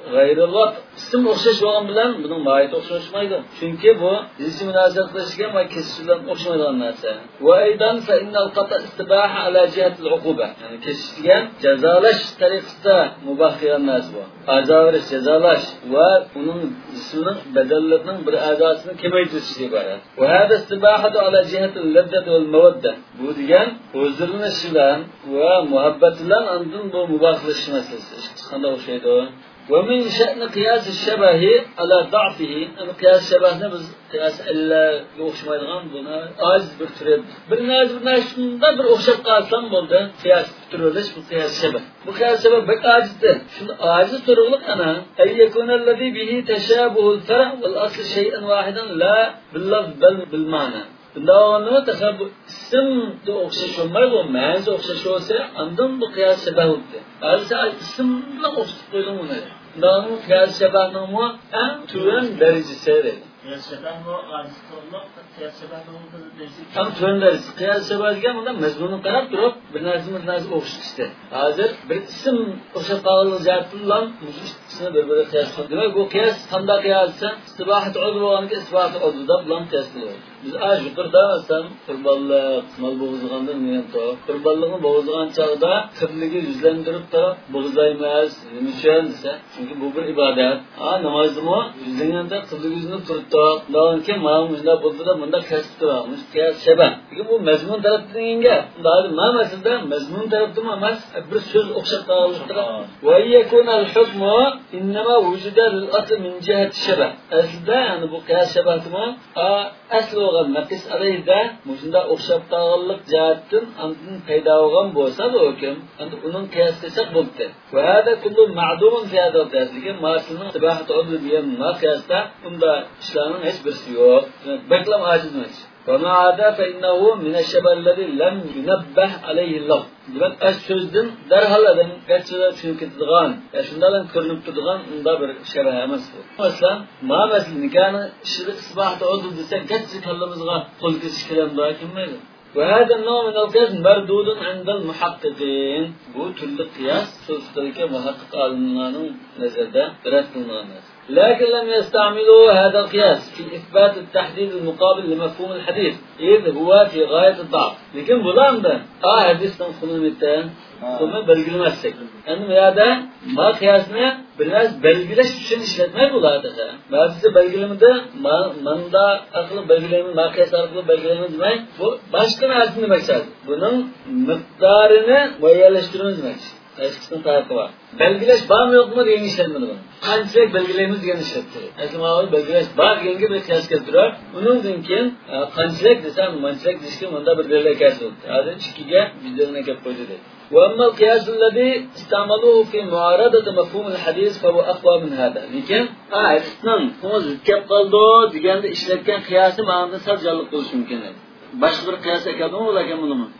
gayril vat. İsim o'xshash bo'lgan bilan buning mohiyati o'xshashmaydi. Chunki bu jinsiy munosabat qilishgan va kesish bilan o'xshamaydigan narsa. Va aydan fa innal qata istibaha ala jihati al-uquba. Ya'ni kesish degan jazolash tariqasida mubah qilgan narsa bu. Azavirish, jazolash va uning jismining badallatining bir a'zosini kamaytirish iborat. Va hada istibahatu ala jihati al-laddat wal mawadda. Bu degan o'zlanish bilan va muhabbat bilan andin bu mubah qilish masalasi. Qanday o'xshaydi? ومن شأن قياس الشبه على ضعفه أن قياس شبهنا biz qiyas illa o'xshamaydigan buni aziz bir tür bir narsa bir narsada bir o'xshab qolsam bo'ldi qiyas turilish bu qiyas shabah bu qiyas shabah bir ajizdi shunda ajiz turug'liq ana ay yakuna alladhi bihi tashabuhu al-far' wal asl shay'an wahidan la bil-lafz bal bil-ma'na Dağını tasavvur isim de o'xshash olmaydi, o ma'nosi o'xshash olsa, undan bu qiyas shabah bo'ldi. Alsa ismni o'xshatib qo'ydim uni. Dağını qiyas shabahning mu eng tuvan darajasi edi. Qiyas shabah bu aziz turliq, qiyas shabahning darajasi. Ham tuvan darajasi. Qiyas shabah degan unda mazmunni qarab turib, bir narsa bir narsa o'xshatishdi. Hozir bir ism o'xshab qolgan zot bilan ikisini bir-biriga qiyas qildi. Demak, bu qiyas qanday qiyassa, istibahat udv bo'lganki istibahat udvda bilan qiyas qiladi. Biz az yuqorida masalan qurbonlik, mol bo'g'izganda men to. Qurbonlikni bo'g'izgan chog'da qibligi yuzlantirib turib, bo'g'izlaymiz, nima uchun desa, chunki bu bir ibodat. Ha, namozmi yuzlanganda qibligi yuzini turibdi. Undan keyin mana bunda bo'ldi-da, bunda kasb turamiz. Qiyas shabah. Lekin bu mazmun tarafdinga, hozir ma'nosida mazmun tarafdimi emas, bir so'z o'xshab qoldi. Va yakuna al-hukmu innama wujida lil-asl min jihati shabah. Aslida, ya'ni bu qiyas shabahmi? A asli bo'lgan naqis alayda mujinda o'xshab qolganlik jihatdan andin paydo bo'lgan bo'lsa bu hukm endi uning qiyas qilsak bo'ldi va hada kullu ma'dumun fi hada al-qiyasga ma'sulun istibahat udl degan qiyasda unda ishlarning hech birisi yo'q baklam ajizmas وما عدا فإنه من الشبه الذي لم ينبه عليه اللفظ. Demek aş sözden derhal adam kaçıda çünkü tutgan, ya şundan körünüp tutgan unda bir şebeh emas bu. Mesela ma mesela nikahın şirk isbahatı oldu desek kaçı kallamızga kol kesiş kelam daha kim meyli? وهذا النوع من القياس مردود عند المحققين. Bu türlü kıyas sözlükte muhakkik alimlerin nazarda rad kılınan. لكن لم يستعملوا هذا القياس في إثبات التحديد المقابل لمفهوم الحديث إذ هو في غاية الضعف. لكن بلان ده آه حديثنا خلومتان خلومة belgilemezsek. Yani ya da ma kıyasını biraz belgileş için işletmek buladı. Bazısı belgilemede manda akıllı belgeleme, ma kıyas akıllı belgeleme demek bu başka nersin demek sadece. Bunun miktarını boyalaştırmamız demek. Eskisinin tarafı var. Belgileş var mı yok mu diye işletmedi bunu. Kancık belgelerimiz diye işletti. Eski mağalı belgileş var yenge bir kıyas kestirir. Bunun dinkin kancık desem mancık dişkin onda bir derle kıyas oldu. Hadi çıkıya bizlerine kep koydu dedi. وأما القياس الذي استعملوه في معارضة مفهوم الحديث فهو أقوى من هذا. لكن آه إسلام هم كيف قالوا ديجان işletken kıyası mağazada sadece kılış mümkün. Başka bir kıyas ekadın mı olaken bunu mu?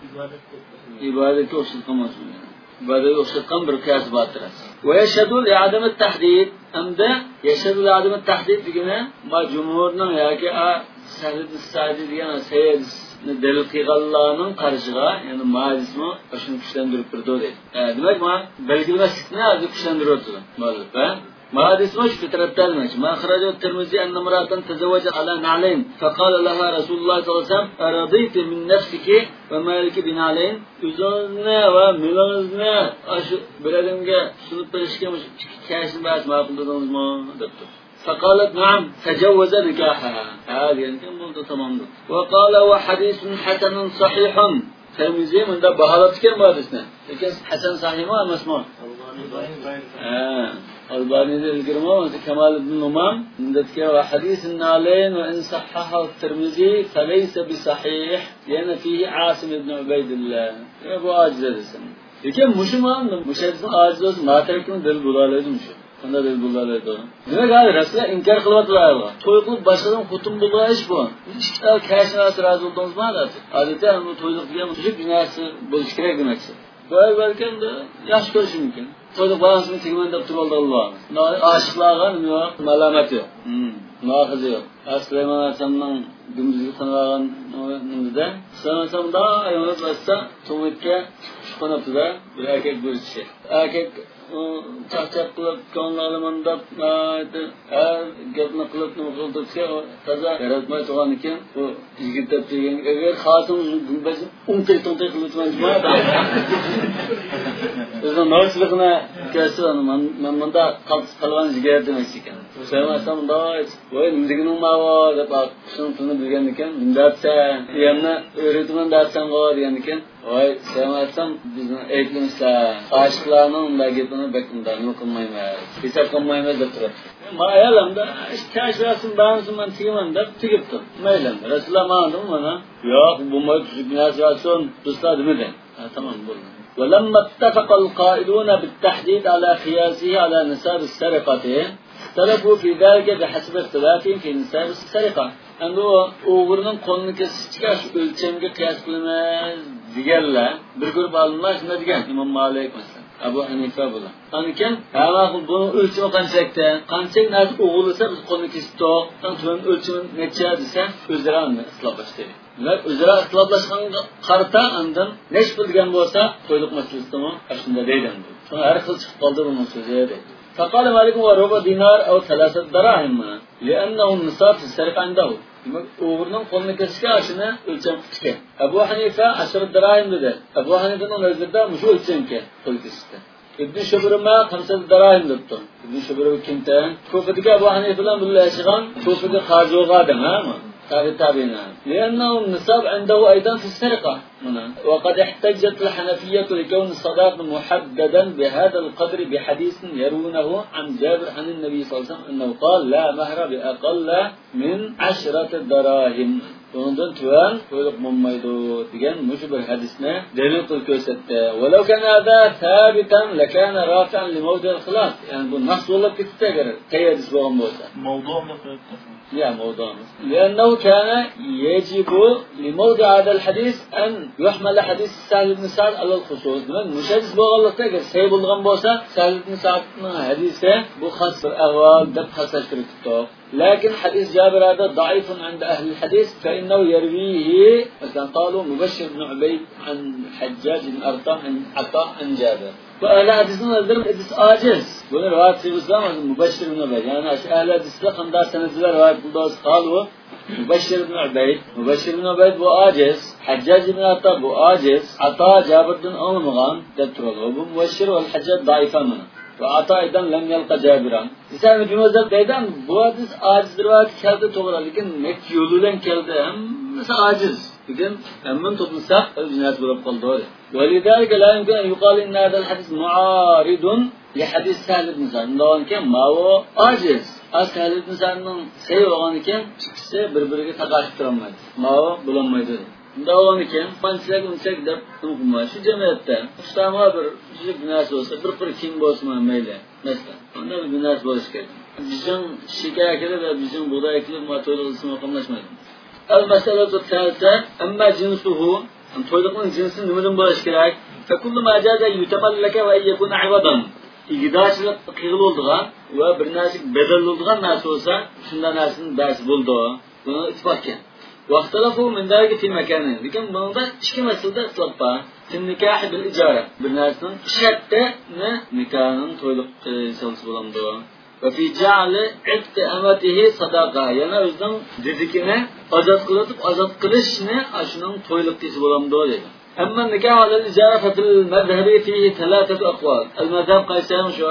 İbadeti oşultamaz mı? İbadeti oşultan bir kıyas batır. Ve yeşhedul i'ademet tahdid. Hem de yeşhedul i'ademet tahdid diyene ma cumhurunun ya ki a sahid-i sadi diyene seyyid delil qilganlarning qarishiga ya'ni majlismi shuni kuchlantirib turdi deydi. Demak, ma belgilamaslikni hozir kuchlantirib o'tdi. Ma'lum. Majlismi shu tarafdan emas. Ma xarajat Tirmizi anna imra'atan tazawwaja ala na'layn faqala laha Rasululloh sallallohu alayhi vasallam araditi min nafsiki va maliki bin na'layn o'zingizni va milingizni shu biradimga sunib berishga kashni bas ma'qul dedingizmi debdi. فقالت نعم تجوز نكاحها هذه يمكن موضوع تمام. وقال وحديث حسن صحيح ترمذي من ده بهالات كم بارسنا لكن حسن صحيح ما مسموع آه الباني ده الجرمه كمال بن نمام من ده كده حديث النالين وإن صححه الترمذي فليس بصحيح لأن فيه عاصم بن عبيد الله أبو عاجز الاسم لكن مسلمان مشهد عاجز ما تركون دل بلاله مش Kanda del bularlaydı. Demek abi Resulullah inkar kılmadılar. Toy kılıp başladan kutum bulduğu iş bu. Hiç kitap karşına nasıl razı olduğunuz mu artık? Adeta bu toyluk diyen çocuk dünyası buluş gerek demekse. Böyle belki de yaş görüşü mümkün. Toyluk bağımsızını tekmen de tutup oldu Allah'ın. Aşıklığa yok, malamet yok. Muhafızı yok. Süleyman Aleyhisselam'ın dümdüzü tanılan önünde. Süleyman Aleyhisselam daha ayağını bassa Tumut'ta şu kanapıda bir erkek görüşecek. Erkek chaqchaq qilib ko'nglim deb har gapni qilib nima qildirsa toza yaratmay turgan ekan bu yigit deb degan agar xotin biz unqay to'ntay qilib o'tmaydi o'zi norsligini kelsa man bunda qolgan jigar demak ekan sevmasam da voy nimdigini mavo deb shuni tilni bilgan ekan debsa yana o'rgatman dersan bor degan ekan voy sevmasam bizni aytmishlar oshiqlarning bunday gapini bekunda nima qilmaymiz hisob qilmaymiz deb turadi mayalamda kashrasin bansin man tegaman deb tegibdi mayli rasululloh ma'lum mana yo'q bu mo'jizason do'stlar demadi tamam bo'ldi ولما اتفق القائلون بالتحديد على قياسه على نساب السرقة اختلفوا في ذلك بحسب اختلافهم في نساب السرقة endi u o'g'rining qo'lini kesishga shu o'lchamga qiyos qilamiz deganlar bir guruh olimlar shunda degan imom Malik masalan Abu Hanifa bilan anikan hamma buni o'lchami qanchakda qancha narsa o'g'irlasa biz qo'lni kesib to'q tuman o'lchami necha desa o'zaro ixtiloflashdi ular o'zaro ixtiloflashganga qarata andan nesh bilgan bo'lsa qo'yliq masalasimi shunda deydi shuni har xil chiqib qoldi buni so'zi deydi فقال مالك وربع دينار أو ثلاثة دراهم لأنه النصاب في السرقة عنده o'g'rining qo'lini kesishga shuni o'lcham qilishgan Abu Hanifa ashar dirahim dedi Abu Hanifaning nazarida shu o'lchamga qo'l kesishdi ibn Shubrima xamsa dirahim debdi ibn Shubrima kimda Kufadagi Abu Hanifa bilan birlashgan Kufaga qazoga adammi tabi tabiina لأنه النصاب عنده أيضا في السرقة وقد احتجت الحنفية لكون الصداق محددا بهذا القدر بحديث يرونه عن جابر عن النبي صلى الله عليه وسلم أنه قال لا مهر بأقل من عشرة دراهم bundan tuan to'liq bo'lmaydi degan mush bir hadisni dalil qilib ko'rsatdi. Walau kana hada thabitan lakana rafi'an li mawdi' al-khilaf. Yani bu nas bo'lib ketdi agar qayerda bo'lgan bo'lsa. Mavdu'ni qo'yibdi. Ya mavdu'ni. Liannahu kana yajibu li mawdi' hada al-hadis an yuhmal hadis Sa'd ibn Sa'd ala al-khusus. Demak, mush hadis bo'lganlikda agar say bo'lgan bo'lsa, Sa'd ibn Sa'dning hadisi bu xos bir ahvol deb xaslashtirib ketdi. لكن حديث جابر هذا ضعيف عند أهل الحديث فإنه يرويه مثلا قالوا مبشر بن عبيد عن حجاج بن أرطان عن عطاء عن جابر فأهل حديثنا الدرم حديث آجز بنا رواية في الإسلام مبشر بن عبيد يعني أهل حديث لقم دار سنزل رواية بلدوز قالوا مبشر بن عبيد مبشر بن عبيد بو آجز حجاج بن عطاء بو آجز عطاء جابر بن أمغان دبترول وبو مبشر والحجاج ضعيفا منه وعطاء أيضا لم يلقى جابرا. İslam Cumhuriyeti deyden bu hadis aciz rivayet keldi doğru. Lakin nek yoluyla geldi hem mesela aciz. Lakin hemen toplumsak cinayet bulup kaldı. ولذلك لا يمكن أن يقال إن هذا الحديث معارض لحديث سهل بن سعد. لأن كان ما هو عاجز. سهل بن سعد'ın şey olan iken çıkışta birbirine takaştıramaz. Ma o bulanmaydı. Davam iken pançlak unçak deb tunquma shu jamiyatda ustama bir juda narsa bo'lsa bir bir kim bo'lsin mayli masalan unda bir narsa bo'lish kerak bizim shikayatlar va bizim buğdaylar motorlarni qamlashmaydi al masalatu thalsa amma jinsuhu to'yliqning jinsi nimadan bo'lish kerak fa kullu ma jaza yutamallaka va yakuna iwadan igdashlik qiyil bo'ldigan va bir narsa bedel bo'ldigan narsa bo'lsa shunday narsaning basi bo'ldi buni ittifoqkan واختلفوا من ذلك في مكانه لكن بنضع شكل مسألة إطلاقا في النكاح بالإجارة بالناس شتى نكاح طولق سلس بلندوا وفي جعل عتق أمته صداقة يعني أيضا ذكرنا أزاد قلتب أزاد قلشنا عشان طولق تيس بلندوا أما النكاح على الإجارة ففي المذهب فيه ثلاثة أقوال المذهب قيسان شو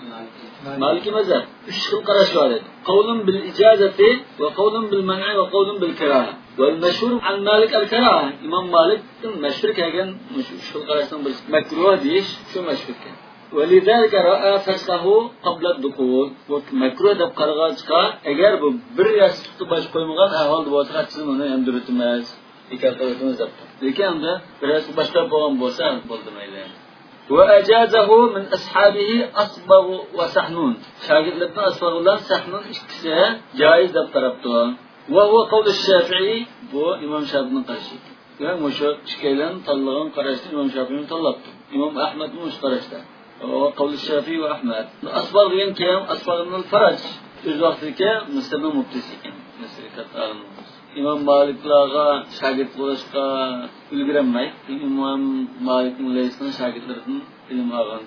مالكي مذهب اشخل قرش والد قول بالإجازة وقول بالمنع وقول بالكراهة والمشهور عن مالك الكراهة إمام مالك مشهور كان اشخل قرشنا مكروه ديش شو مشهور كان ولذلك رأى فسخه قبل الدخول ومكروه دب قرغاجك اگر bu bir yastıkta baş koymagan ahval bolsa hatsın onu emdiritmez ikatlarını zaptı lekin de biraz başka boğan bolsa boldu mayli وأجازه من أصحابه أصبغ وسحنون شاهد لبنا أصبغ الله سحنون إشكسها جائز دب طربته وهو قول الشافعي هو إمام شافعي قرشي يعني مش شكيلان طلقان قرشت إمام شافعي طلقته إمام أحمد مش قرشته وهو قول الشافعي وأحمد أصبغ ين كلام أصبغ من الفرج إذا وقتك مستمع مبتسك مثل كتار İmam Malik'lağa şagird oluşqa ülgürənmək, İmam Malik'in leysinin şagirdlərinin ilim ağan için.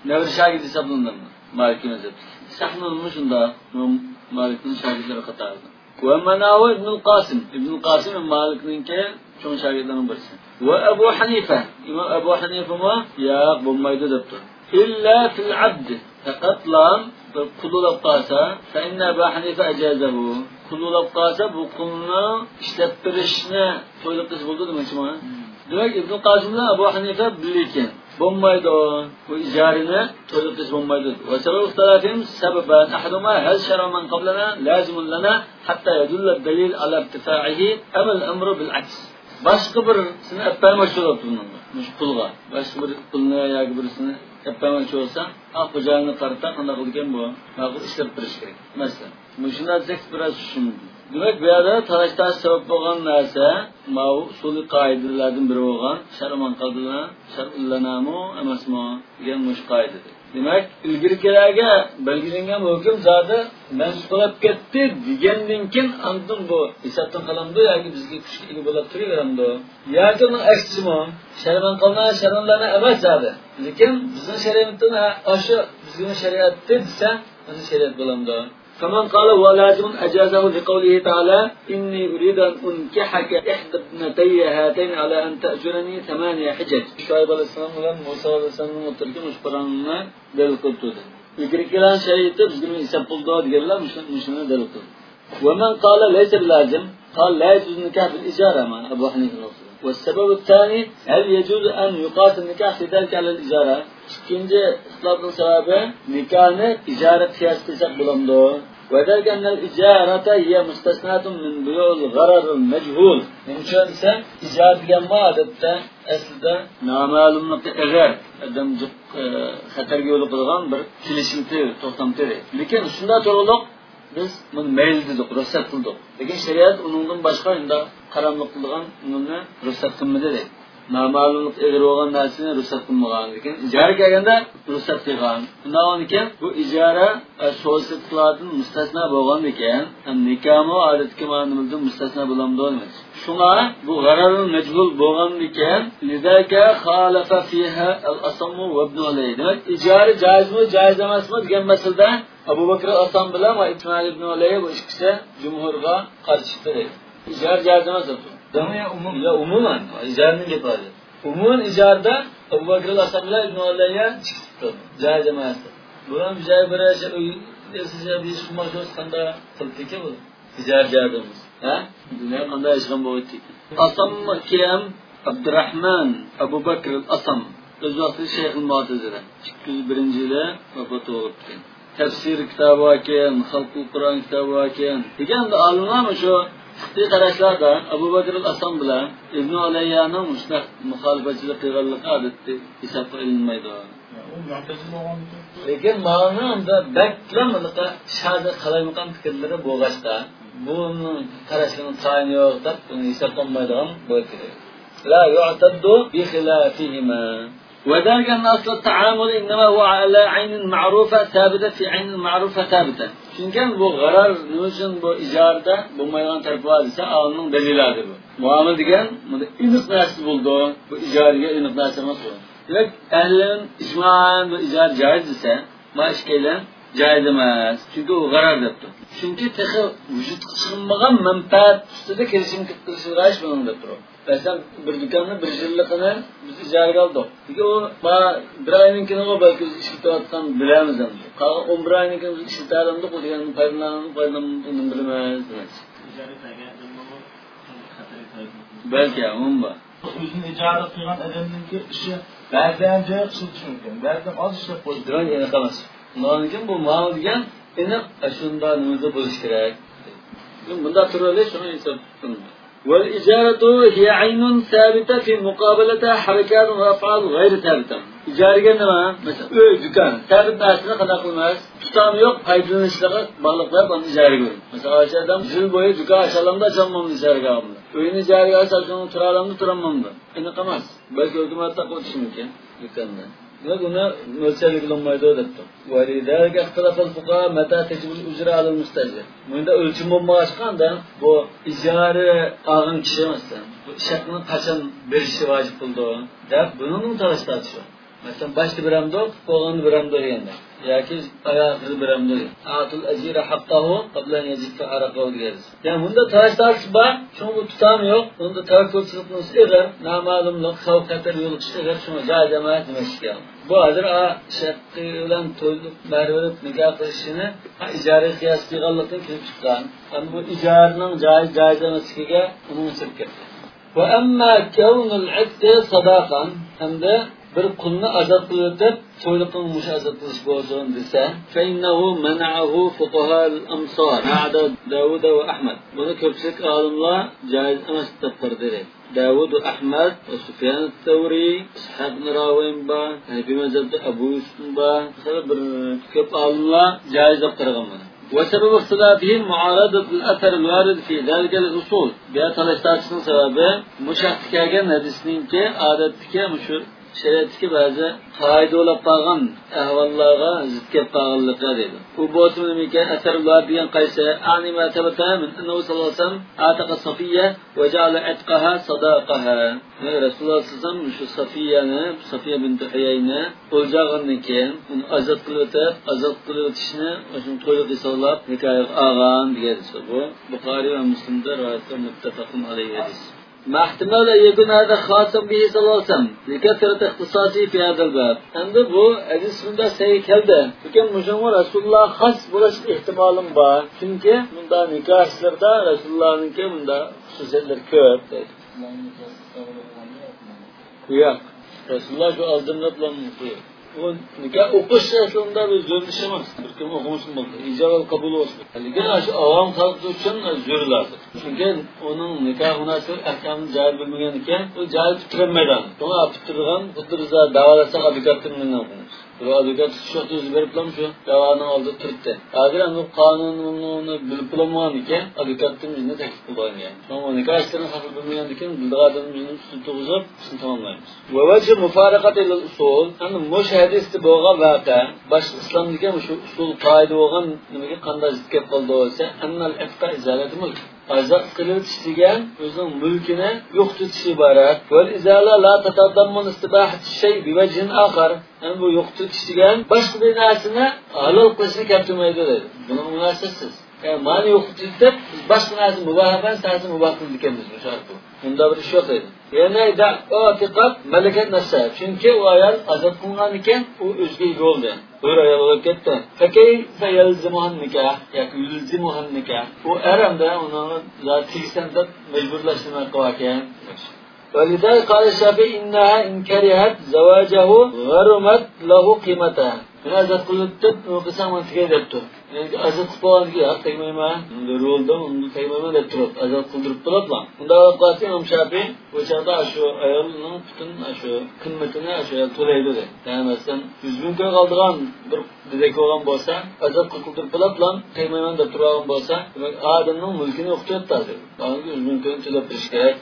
nevri şagirdi hesaplanır mı? Maliki mezhep. Sahlanır mı şunda? Malik'in şagirdleri katardı. Ve menavu İbnül Qasim. İbnül Qasim Malik'ninki çoğun şagirdlerinin birisi. Ve Ebu Hanife. İmam Ebu Hanife mi? Ya bulmaydı depti. İlla fil abdi. Fakat lan kululab qalsa fa inna Ebu Hanife ecazahu. Kululab qalsa bu kulunu işlep berishni to'liq qilib bo'ldi demoqchi men. Demak Ibn Qasim bilan Ebu Hanife birlekin. Bo'lmaydi. Bu ijarini to'liq qilib bo'lmaydi. Va sabab ixtilafim sababan ahaduhuma hal shara man qablana lazimun lana hatta yadulla ad-dalil ala irtifa'ihi am al-amru bil aks. Boshqa birisini appamoqchi bo'libdi bunga. Mush qulga. Boshqa bir qulni yoki birisini appamoqchi bo'lsa, xo'jayinni qarata qanday qilgan bu? Ma'qul ishlab berish kerak. Masalan, mushunda seks biroz tushundim. Demek bu yerda talashdan sabab bo'lgan narsa ma'u usul qoidalardan biri bo'lgan sharman qadilana shar'ullanamu emasmi degan mush qoidadir. Demak, ilgirkilarga belgilangan hukm zodi mansublanib ketdi degandan keyin andin bu hisobdan qilamdi yoki bizga kuchga ega bo'lib turaveramdi. Yoki uni aksimi sharman qilgan shar'ullarni emas zodi. Lekin bizning shariatdan o'sha bizning shariatda desa, o'sha shariat bo'lamdi. فمن قال ولازم أجازه لقوله تعالى إني أريد أن أنكحك إحدى ابنتي هاتين على أن تأجرني ثمانية حجج. شعيب عليه السلام ولم موسى عليه السلام متركي مشبراننا دل قلتوده. يكري كلام شريط بزقرون يساب قلدوه دقال مشنا دل قلتوده. ومن قال ليس بلازم قال لا يجوز النكاح بالإجارة مع أبو حنيفة الأصول. والسبب الثاني هل يجوز أن يقاس النكاح في ذلك على الإجارة؟ İkinci ıslahın sahibi nikahını icare kıyas kılsak bulamdı. وذلك أن الإجارة هي مستثناة من بيوع الغرر المجهول. Mümkün ise icar diyen madette aslında namalumlukta eğer adamcık xatarga yo'l qo'ygan bir kelishimti, to'xtamtiri. Lekin shunda to'g'riq biz buni mayl dedik, ruxsat qildik. Lekin shariat uningdan boshqa endi qaramliq qilgan uni ruxsat qilmadi. Namalumluk eğer olan narsini ruhsat qilmagan, lekin ijara kelganda ruhsat qilgan. Bundan keyin bu ijara so'zliklardan mustasno bo'lgan ekan, ham nikohmi odatga ma'noda mustasno bo'lamdi emas. Shunga bu g'ararun majhul bo'lgan ekan, lidaka khalafa fiha al-asam va ibn Alayh. Demak, ijara joizmi, joiz emasmi degan masalada Abu Bakr al-Asam bilan va Ismoil ibn Alayh bu ikkisi jumhurga qarshi chiqdi. Ijara joiz emas deb. Ya umum ya umuman ijarning gapi. Umuman ijarda Abu Bakr al-Asam bilan Ibn Alayya chiqdi. Joiz emas. Bu ham joy bir yasha uy sizga besh xizmat qanday qilibdiki bu? Ijar joyimiz. Ha? Dunyo qanday ishgan bo'ldi? Asam kim? Abdurrahman Abu Bakr al-Asam. O'z vaqtida Shayx al-Mu'tazila ikki yuz birinchi yilda vafot bo'ldi. Tafsir kitobi ekan, Xalqul Qur'on kitobi ekan. Deganda olimlar shu fiqh qarashlarda Abu Bakr al-Asam bilan Ibn Alayyaning mushtaq muxolifatchilik qilganligi odatda hisobga olinmaydi. Lekin ma'noda baklamliqa shada qalaymiqan fikrlari bo'lg'ashda buni qarashning tayini yo'q deb uni hisoblanmaydigan bo'ldi. La yu'taddu bi khilafihima. وذلك أن أصل التعامل إنما هو على عين معروفة ثابتة في عين معروفة ثابتة. Çünkü bu g'arar nushin bu ijarda bo'lmaydigan taraf bor desa, alning dalillari bu. Muomala degan bunda iniq narsa bo'ldi. Bu ijaraga iniq narsa emas bu. Demak, ahlin ijmoan bu ijar joiz desa, ma ishkaylar joiz emas. Chunki u g'arar debdi. Chunki texi vujudga chiqmagan manfaat ustida kelishim qilishirash bilan deb turadi. Mesela bir dükkanın bir yıllıkını biz icare aldık. Çünkü o bir ayınkini o belki biz işi tutatsan bilemez hem de. Kalan on bir ayınkini biz işi tutatlandık, o dükkanın paylananını paylananını bilemez demek. Belki ya, onun var. Özünü icare kıygan adamınki işi bazıdan joy qilishimiz mumkin, bazıdan az ishlab qo'yish. Demak, yana qilamiz. Undan keyin bu mal degan eni shunda nimada bo'lish kerak. Bunda turali shuni hisob qilamiz. والإجارة هي عين ثابتة في مقابلتها حركات وأفعال غير ثابتة. إجارة نما مثلا öy dükkan ثابت narsani qana qilmas, tutam yo'q, foydalanishlarga bog'liqlab uni ijaraga qo'yadi. Mesela aşağıdan yil bo'yi dükkan aşağılamda chamamni ijaraga oldi. Uyni ijaraga olsam, turalamni turamamdi. Endi qamas. Balki hukumatda qo'yish mumkin dükkandan. Buna ölçerlik olmaydı debdi. وَلِذَلِكَ اخْتَلَفَ الْفُقَهَاءُ مَتَى تَجِبُ الْأُجْرَةُ عَلَى الْمُسْتَأْجِرِ. Bunda ölçüm olmag'achqanda bu ijara olgan kishi emasdan bu shaqni qachon berishi vojib bo'ldi deb buning tarafdorlari. Mesela başta bir hamda, boğanı bir hamda degende. Yoki oyoqni bir hamda. Atul ajira haqqahu qabla an yajidfa araqahu degeriz. Yani bunda taş tartış bor, şunu bu tutam yo'q. Bunda tavakkulchilikni istigar, noma'lumlik, xavf xatar yo'liqish istigar, shuni joy jamoat demashga. Bu hozir a shaqqi bilan to'ylik baribir nikoh qilishini ijara qiyos qilganlikdan kelib chiqqan. Ana bu ijaraning joy joy emasligiga uni chiqib ketdi. Va amma kawnul iqti sadaqan hamda bir qulni azod qilib o'tib, to'yliqning mush azod qilish bo'lsin desa, fa'innahu mana'ahu fuqaha al-amsar, ba'da Davud va Ahmad. Buni ko'pchilik olimlar joiz emas deb qaraydi. Davud, Ahmad, Sufyan al-Thawri, Ishaq ibn Rawin ba, Hanafi mazhabida Abu Yusuf ba, bir ko'p olimlar joiz deb qaragan buni. وسبب اختلافهم معارضة الأثر الوارد في ذلك الأصول. بيعتلاشتاشning sababi mushaqqa kelgan hadisningki odatdagi mushu shariatdagi ba'zi qoida bo'lib qolgan ahvollarga zid kelib qolganligi dedi. Bu bo'lsin nimaki asarlar degan qaysi ani martabata min annahu sallallohu alayhi vasallam ataqa Safiya va ja'ala atqaha sadaqaha. Rasululloh sallallohu alayhi vasallam shu Safiyani, Safiya bint Huyayni o'ljagandan keyin uni azod qilib o'tib, azod qilib o'tishni o'sha to'liq hisoblab nikoh olgan degan bu Buxoriy va Muslimda rivoyat muttafaqun alayhi hadis. ما احتمال أن يكون هذا خاصا به صلى الله عليه وسلم لكثرة اختصاصه في هذا الباب. عند bu hadis bunda sahih keldi. Lekin mushunga Rasululloh xos bo'lish ehtimalim bor. Chunki bunda nikoh ishlarida Rasulullahning bunda xususiyatlar ko'p deydi. Yo'q. Rasululloh shu oldinda bilan qo'ydi. Bu nikoh o'qish aslida bir zo'rlish emas. Bir kim o'qimish bo'ldi. Ijobat qabul bo'lsin. Lekin shu avom xalq uchun zo'rlardi. Chunki uning nikoh munasib ahkamni javob bilmagan ekan, u javob tutilmaydi. Buni olib turgan xuddi davolasa advokatning o'qimish. Bu advokat shu o'zi berib ham shu da'voning oldida turibdi. Hozir ham qonunni bilib bilmagan ekan, advokatning o'zini taklif qilgan. So'ng nikoh ishini haqi bilmagan ekan, bildigan o'zini ustun tug'izib, shuni tamomlaymiz. Va vajh mufaraqat al-usul, ana mush hadisda bo'lgan voqea, bosh islomdagi shu usul qoida bo'lgan nimaga qanday zid kelib qoldi bo'lsa, annal ifqa izalatu mulk. Azod qilib degan o'zining mulkini yo'qotish iborat. Val izala la tatadammun istibahat shay bi wajhin akhar. Yani bu yo'qotish degan boshqa bir narsani halol qilishni keltirmaydi dedi. Buni munosabsiz. Yani ma'ni yo'qotib deb boshqa narsani mubah emas, narsani mubah qilib ekanmiz bu shart bu. Bunda bir ish yo'q edi. Yana da'atiqat malakat nafsa. Chunki u ayol azod qilingan ekan, u o'zga bo'ldi. Bir ayol bo'lib ketdi. Fakay sayalzimuhan nikah, yoki yulzimuhan nikah. U aramda uni zatisan deb majburlashni qilgan. ولذلك قال الشافعي إنها إن كرهت زواجه غرمت له قيمتها. من هذا قلت وقسم من تكذبته. Yani azat falan ki hak tekmeme, rolda onu tekmeme de tutup, azat kıldırıp tutup lan. Bunda kalsın Imam Şafii, bu çağda şu ayarının bütün şu kıymetini aşağıya tulaydı de. Yani mesela yüz bin köy kaldırgan bir dedek olan bolsa, azat kıldırıp tutup lan, tekmeme de tutup bolsa, demek adamın mülkünü okutup tarzı. Yani yüz bin köyün tutup bir şikayet.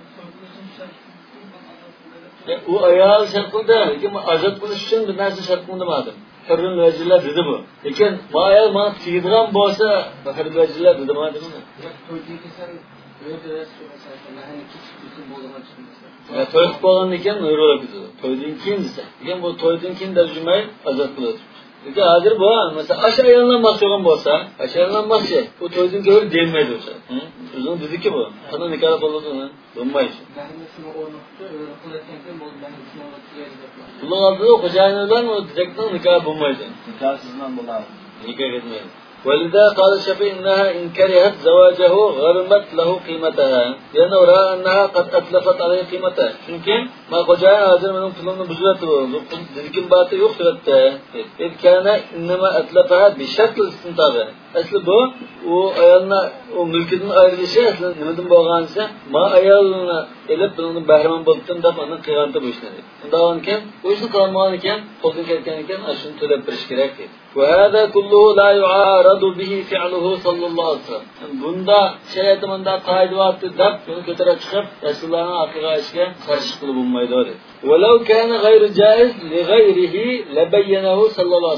O ayar şarkıldı, ki azat kılış için bir nasıl şarkıldı mı adam? Hırrın veciller dedi bu. Lekin bu ayol bana tiydigan bo'lsa, hırrın veciller dedi mi? Ya to'y bo'lgan ekan, o'ralab ketadi. To'ydan keyin desa. Lekin bu to'ydan keyin tarjimay azod qiladi. Lekin hozir bu, mesela aşağı ayollanmoqchi bo'lgan bo'lsa, aşağı ayollanmoqchi, bu to'ydan keyin deyilmaydi o'sha. O'zing dediki bu. Qana nikoh bo'ladimi? Bo'lmaydi. Bunlar aldığı kocaynılar mı? Direktmen nikah bulmaydı. Nikah sizden bular. Nikah etmedi. ولذا قال الشافعي إنها إن كرهت زواجه غرمت له قيمتها لأنه رأى أنها قد أتلفت عليه قيمتها. Çünkü ma kocayn hazır benim pulumunu buzulattı bu. Dedikim batı yok söylette. İz kana innema atlafaha bi şartl istintabi. Aslı bu o ayalına o mülkünün ayrılışı aslında nimeden bo'lgansa ma ayalına elip bunun bahraman bo'ldim deb onu qiyantı bu işleri. Unda onken bu işni qilmagan ekan, qo'lga kelgan ekan, ashuni to'lab berish kerak dedi. Ve hada kulluhu la yu'aradu bihi fi'luhu sallallahu aleyhi ve sellem. Bunda şeriatımında qoida vardı deb buni ko'tarib chiqib Rasulullohning haqiga ishga qarshi qilib bo'lmaydi dedi. Walau kana ghayru jaiz li ghayrihi labayyanahu sallallahu aleyhi ve sellem.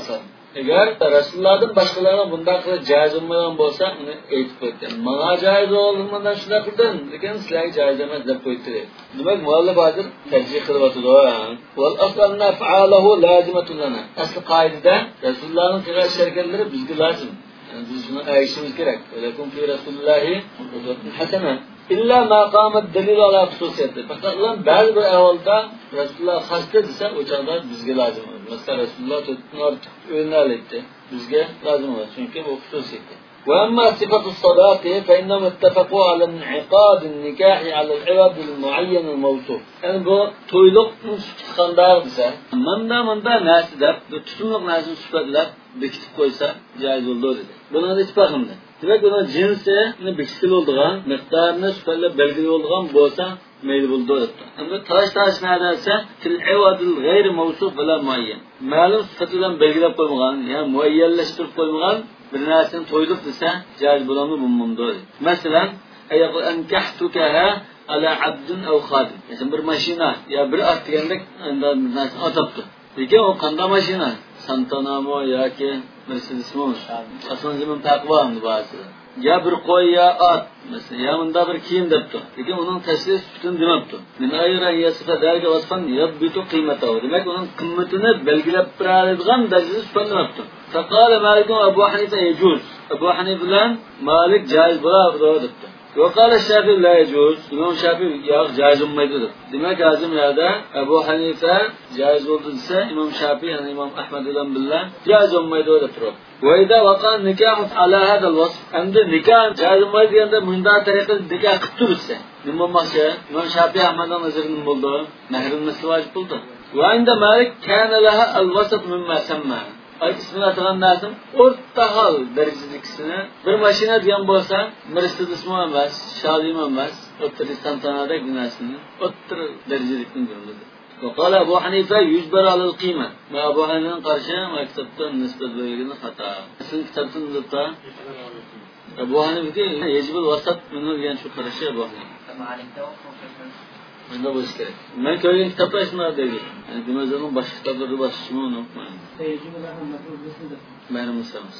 Agar Rasulullohdan boshqalarga bunday qilib joiz bo'lmagan bo'lsa, uni aytib qo'ygan. Menga joiz bo'lmadan shunday qildim, lekin sizlarga joiz emas deb qo'ydi. Demak, muallif hozir tarjih qilyapti. Wal aslanna fa'alahu lazimatun lana. Asl qoidada Rasulullohning qilgan harakatlari bizga lozim. Yani biz buni aytishimiz kerak. Lakum fi Rasulillahi uswatun hasana. İlla ma qamat dalil ala xususiyati. Faqat ular ba'zi bir ahvolda Rasululloh xasta desa, o chog'da bizga lozim. Masalan, Rasululloh to'rtnor o'rnalikdi. Bizga lozim emas, chunki bu xususiyat. وأما صفة الصلاة فإنهم اتفقوا على انعقاد النكاح على العوض المعين الموصوف. Yani bu toyluk tutkanlar bize. Manda manda nasıl bu tutumluk nasıl sıfatlar bekitip koysa caiz oldu dedi. Buna da ittifakımdı. Demek bunun cinsi bekitili olduğun, miktarını sıfatla belgili olduğun bolsa meyli buldu dedi. Ama taş taş neredeyse fil evadil gayri mevsuf ve la muayyen. Malum sıfatından belgilep koymagan, yani muayyenleştirip koymagan bir narsani to'yliq desa joiz bo'ladimi bunmunda. Masalan, ayaqul ankahtukaha ala abdin aw khadim. Mesela bir mashina ya bir at degandek unda narsa atapti. Lekin o qanday mashina? Santanamo yoki Mercedesmi? Aslında taqvomi ba'zi. Ya bir qo'y ya at, mesela ya bunda bir kiyim debdi. Lekin uning tashxis butun demabdi. Min ayran yasfa dalga wasfan yabbitu qiymatahu. Demak, uning qimmatini belgilab beradigan darajada sifatlamabdi. فقال مالك أبو حنيفة يجوز. أبو حنيفة لان مالك جائز بلا أفضل. وقال الشافعي لا يجوز. إمام الشافعي يا جائز ما يجوز. دماغ عزم هذا أبو حنيفة جائز ولدسه إمام الشافعي يعني إمام أحمد بن بالله جائز ما يجوز ترى. وإذا وقع النكاح على هذا الوصف عند النكاح جائز ما يجوز عند من ذا طريقة النكاح كتبسه. إمام ماشى إمام الشافعي أحمد نظر من بلده مهر المسواج بلده. وعند مالك كان لها الوسط مما سمى. Ay ismini atagan lazım. Orta hal derecedikisine bir maşina diyen bolsa Mercedes mi emas, Şadi mi emas, otur istantanada günahsını otur derecedikinin durumdadır. وقال أبو حنيفة يجبر على القيمة. ما أبو حنيفة قرشة ما كتبته نسبة بيجنا خطأ. اسم كتبته نسبة أبو حنيفة يجب الوسط منه يعني شو قرشة أبو حنيفة. Bunda bu iskere. Ben köyün kitapta şunlar dedi. Yani Dimezan'ın baş kitapları başışımı unutmayın. Benim Musa'mız.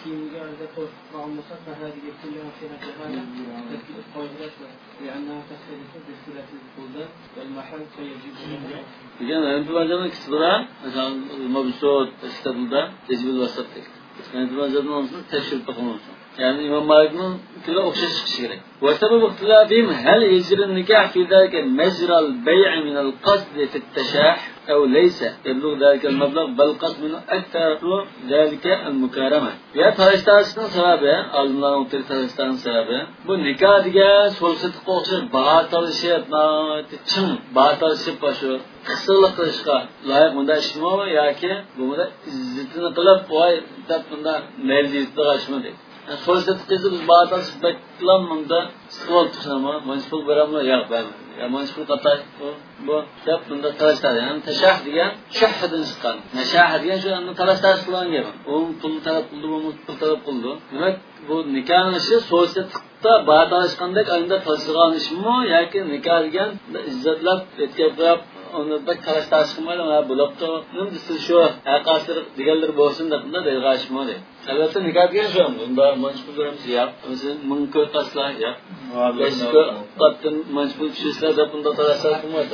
Yani Dimezan'ın kitapları mesela Mabusot kitabında Tecbil Vasat değil. Yani Dimezan'ın olmasını teşhir bakım olsun. Yani İmam Malik'in kilo okşaş çıkışı gerek. وسبب اختلافهم هل يجري النكاح في ذلك مجرى البيع من القصد في التشاح أو ليس يبلغ ذلك المبلغ بل قصد منه أكثر ذلك المكارمة. Ya tarihtarısının sebebi, alımların oteli tarihtarının sebebi, bu nikah diye solseti kokşur, bahar çalışıp, çın, bahar çalışıp başı, kısırlık kılışka layık bunda işim var ya ki, bu da izzetini kılıp, o ay bunda mevziyetli kaçma değil. Yani solseti kızı biz bahar çalışıp beklanmamda, sıkıval tıkınama, manşpul veramla yok ben. Ya manşpul katay, bu, hep bunda tarihtar yani, teşah diye, şahhedin çıkan. Neşah diye şu anda tarihtar çıkan gibi. Onun pulu taraf buldu, onun pulu taraf buldu. Demek bu nikahın işi solsetikta bahar çalışkandaki ayında tasırgan iş mi? Ya ki nikah diyen izzetler etkep koyup, onu da tarihtar çıkmayla ona bulup da, onun dışı şu, akasır diğerleri boğsun da bunda değil kaçma değil. Elbette nikah diyen şu an, bunda manşpul veramızı yap. Mesela mınkı kasla yap. Beşikö kattın manşpul kişisler de bunda tarihtar çıkmadı.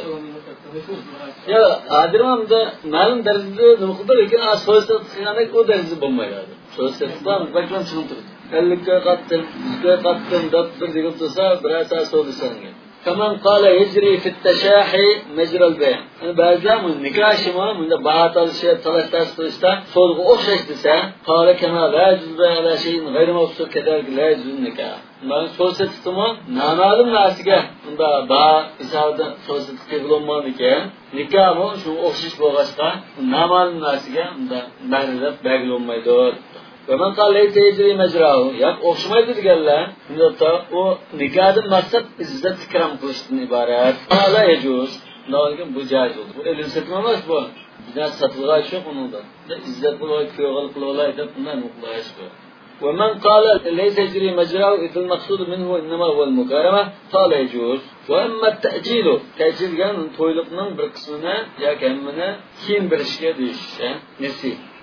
Ya adirmamda malum derecede numuqda lekin asosiyat qilganek o derecede bo'lmaydi. Sosiyatdan bakram tushuntirdi. ellikka qattım, yuzga qattım deb bir degib tursa, biror ta'sir bo'lsa. Kaman qala yajri fi at-tashahi majra al-bay'. Yani ba'zan bu nikah shima bunda ba'atal shay talashtash qilishda so'lg'i o'xshash desa, qala kana la yuzba ala shay'in ghayri mawsuf kadalik la yuzun nikah. Ben sosyetisimi namalum narsiga unda ba hisobda sosyetik qilolmadi ekan, nikahmi shu o'xshash bo'lg'achqa namalum narsiga unda ma'nilab belgilolmaydi. Ve men qala yajri majrahu, ya'ni o'xshamaydi deganlar, bunda o nikahdan maqsad izzat ikram qilishdan iborat. Qala yajuz, lekin bu joiz bo'ldi. Bu ilm satma emas bu. Bizlar satılg'ash yo'q unda. İzzat bo'lib, ko'g'il qilib deb bundan muqlash bu. ومن قال ليس يجري مجراه إذ المقصود منه إنما هو المكارمة قال يجوز. وأما التأجيل تأجيل يعني طويلقنا bir qismini ya kamini keyin berishga deyish, nesi.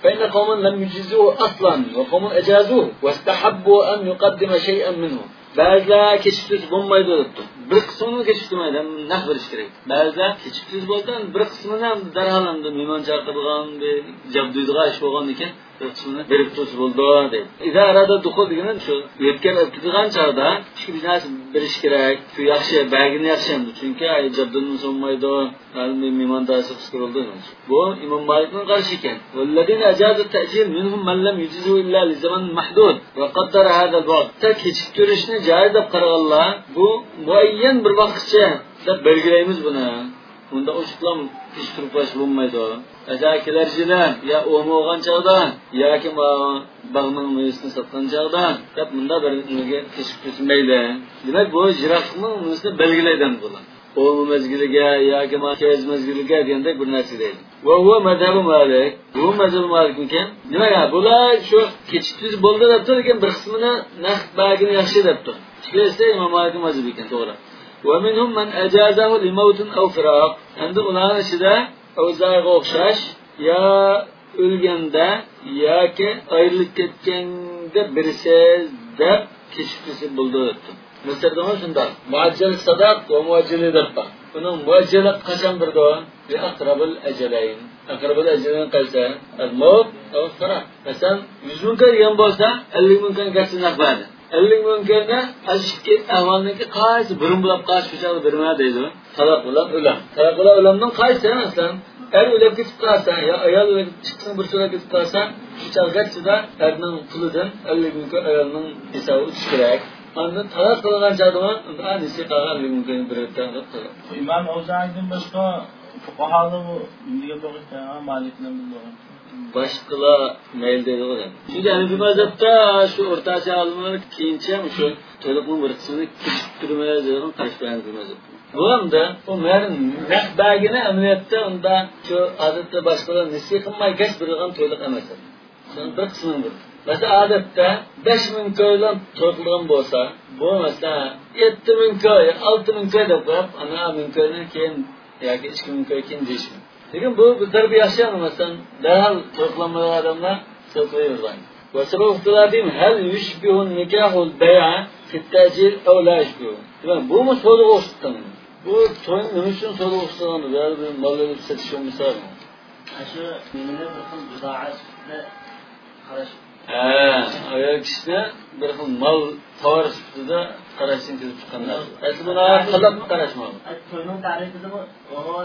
فإن قوما لم يجزوه أصلا وقوم أجازوه واستحبوا أن يقدم شيئا منه. Bazılar keçiksiz bulmaydı oldu. Bir kısmını keçirtmeydi, nah veriş gerek. Bazılar keçiksiz boldan bir kısmını darhalandı, mimançar kılgan bir jabduyduğu iş bolgan eken, bir kısmını berip tutuz boldu deydi. İza arada dukhul degenen şu, yetken öptüdügan çağda şu biznesi beriş gerek, şu yaxşı, bagini yaxşandı. Çünkü ay jabdunun sonmaydı, almi mimandası kıskırıldı. Bu İmam Malik'in karşı eken. وَالَّذِينَ أَجَازُوا التَّأْجِيلَ مِنْهُمْ مَنْ لَمْ يُجِزْهُ إِلَّا لِزَمَنٍ مَحْدُودٍ وَقَدَّرَ هَذَا الْبَعْضِ. Ta keçiktirishni jaiz deb qaraganlar, bu muayyan bir vaqtcha deb belgilaymiz buni. Bunda ushlam kechiktirib qo'yish bo'lmaydi. Azakilarchilar ya o'mo'g'an chog'da yoki bag'ning mevasini sotgan chog'da deb bunda bir nimaga kechiktirmaydi. Demak, bu jiroqning mevasini belgilaydan bo'ladi. O mezgiliga yoki kez mezgiliga deganda bir narsa deydi. Va huwa mazhabu Malik. Bu mazhab Malik ekan. Nimaga? Bular shu kechiktiz bo'ldi deb turgan bir qismini naqd bagini yaxshi debdi. Esa Imom Malik mazhabi ekan, to'g'ri. Va minhum man ajazahu li mawtin aw firaq. Endi ularning ichida o'zlariga o'xshash ya o'lganda yoki ayrilib ketganda birisiz deb kechiktirsa bo'ldi debdi. Mısır'da şunda muaccel sadak ve muacceli dabba. Bunun muacceli qachondir do? Bi aqrabul ajalayn. Aqrabul ajalayn qaysi? Al-maut aw al-firaq. Masalan, yüz ming degan bo'lsa, ellik ming gachinak bo'ladi. ellik mingga ashki ahvolniki qaysi birin bulab qarshi uchali birma deydi. Talaq bilan o'lam. Talaq bilan o'lamning qaysi masalan? Er o'lib ketib qolsa, yo ayol o'lib chiqsin bir so'ra ketib qolsa, uchalgachida erning pulidan ellik ming ayolning hisobi o'tish kerak. Andı talak kılgan çadımı, annesi kalan bir mümkün bir öpten öptü. İmam Avzai'den başka fukahalı bu, indiğe doğruyken Malik'den bilmiyorum. Başkıla mail dedi o da. Şimdi yani bir mezhepte şu orta çağılmaları kiyince şu çocukluğun bir kısmını küçüktürmeye diyorum, karşılayan bir mezhep. Bu hem de o meğerin mehbagine emniyette onda şu adette başkaları nesi kılmaya geç bırakan çocuk emesi. Sonra bir kısmını bir. Mesela adette beş bin köyden toplayan bolsa, bu mesela yetti bin köy, altı bin köy de koyup, ana bin köyden keyin, yoki üç bin köy keyin deyishmi. Lekin bu bizlar bir yaşayan mesela, derhal toplanmayan adamlar toplayıyoruz aynı. Ve sebep ihtilar diyeyim, hel yushbihun nikahul bey'a fittacil ev la yushbihun. Yani bu mu soru oluşturduğunu? Bu toyun ne için soru oluşturduğunu? Yani bir malları satış olmuşsa mı? Şu, minimum bakın, güdaasında karışık. Ha, ayol kishini bir xil mal tovar sifatida qarashdan kelib chiqqanlar. Asli buni qilib qarashmoqda. To'yning tarixida bu, o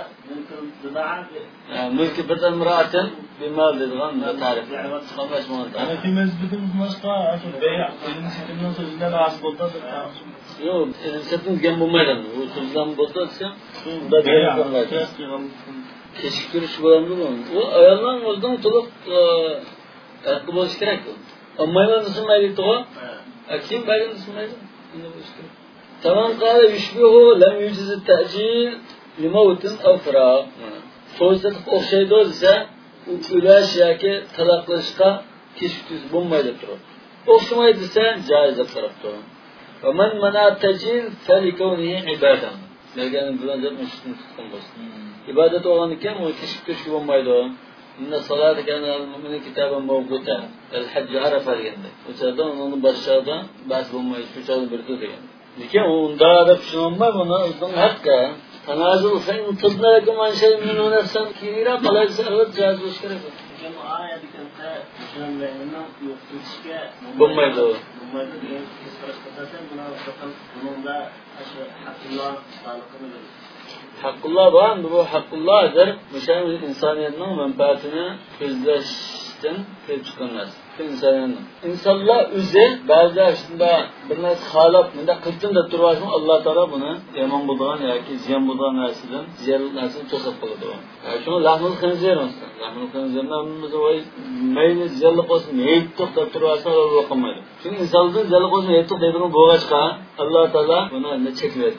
mulki bir imroatin bimal deydigan tarix. Chiqarmashmoqda. Ana kimimiz bilimiz boshqa, shu beya, ilm setimning so'zidan asl bo'ldi. Yo'q, ilm setim degan bo'lmaydi. U so'zdan bo'ldi desa, unda beya. Kechiktirish bo'ladimi? U ayolning o'zidan to'liq Aklı boş gerek yok. Ama ben nasıl maydı o? Akim ben nasıl maydı? Tamam kâle yüşbihu lem yüciz ta'cil limavtin ev firaq. Sözde okşaydı olsa ulaş yoki talaqlashga kechiktiz bo'lmaydi turib. O'xshamaydi desa joiz deb qarabdi. Va man mana ta'jil falikunihi ibadah. Degan bilan deb mushtum bo'lsin. Ibodat bo'lgan ekan, u kechiktish bo'lmaydi. إن الصلاة كان المؤمن كتابا موقوتا الحج عرفة deganda. O'sada uni boshida bas bo'lmay shuchani birdi degan. Lekin unda deb tushunmay buni o'zining haqqi. Tanazul fa in tudlakum an shay'in min nafsan kirira qalaysa albat jaz bo'lish kerak. Lekin bu oyat deganda tushunmayman yo'qotishga bo'lmaydi. Bo'lmaydi degan kestirishdan buni bakın bununda shu haqqulloh saliqini bilir. Haqqulloh var, bu haqqullohdir. Müşahid insoniyatning manfaatini ko'zlashdan kelib chiqqan narsa. İnsaniyatning. İnsanlar o'zi ba'zida shunda bir narsa xalab, bunda qildim deb turibmi, Alloh taolo buni yomon bo'lgan yoki ziyon bo'lgan narsadan ziyarli narsani to'sib qo'yadi. Yani shuni lahmul xinzir bo'lsin. Lahmul xinzirdan biz voy mayli ziyarli bo'lsin, neyib to'xtab turasa Alloh qilmaydi. Chunki insonning ziyarli bo'lsin, neyib deydigan bo'lg'achqa Alloh taolo buni cheklab ketgan.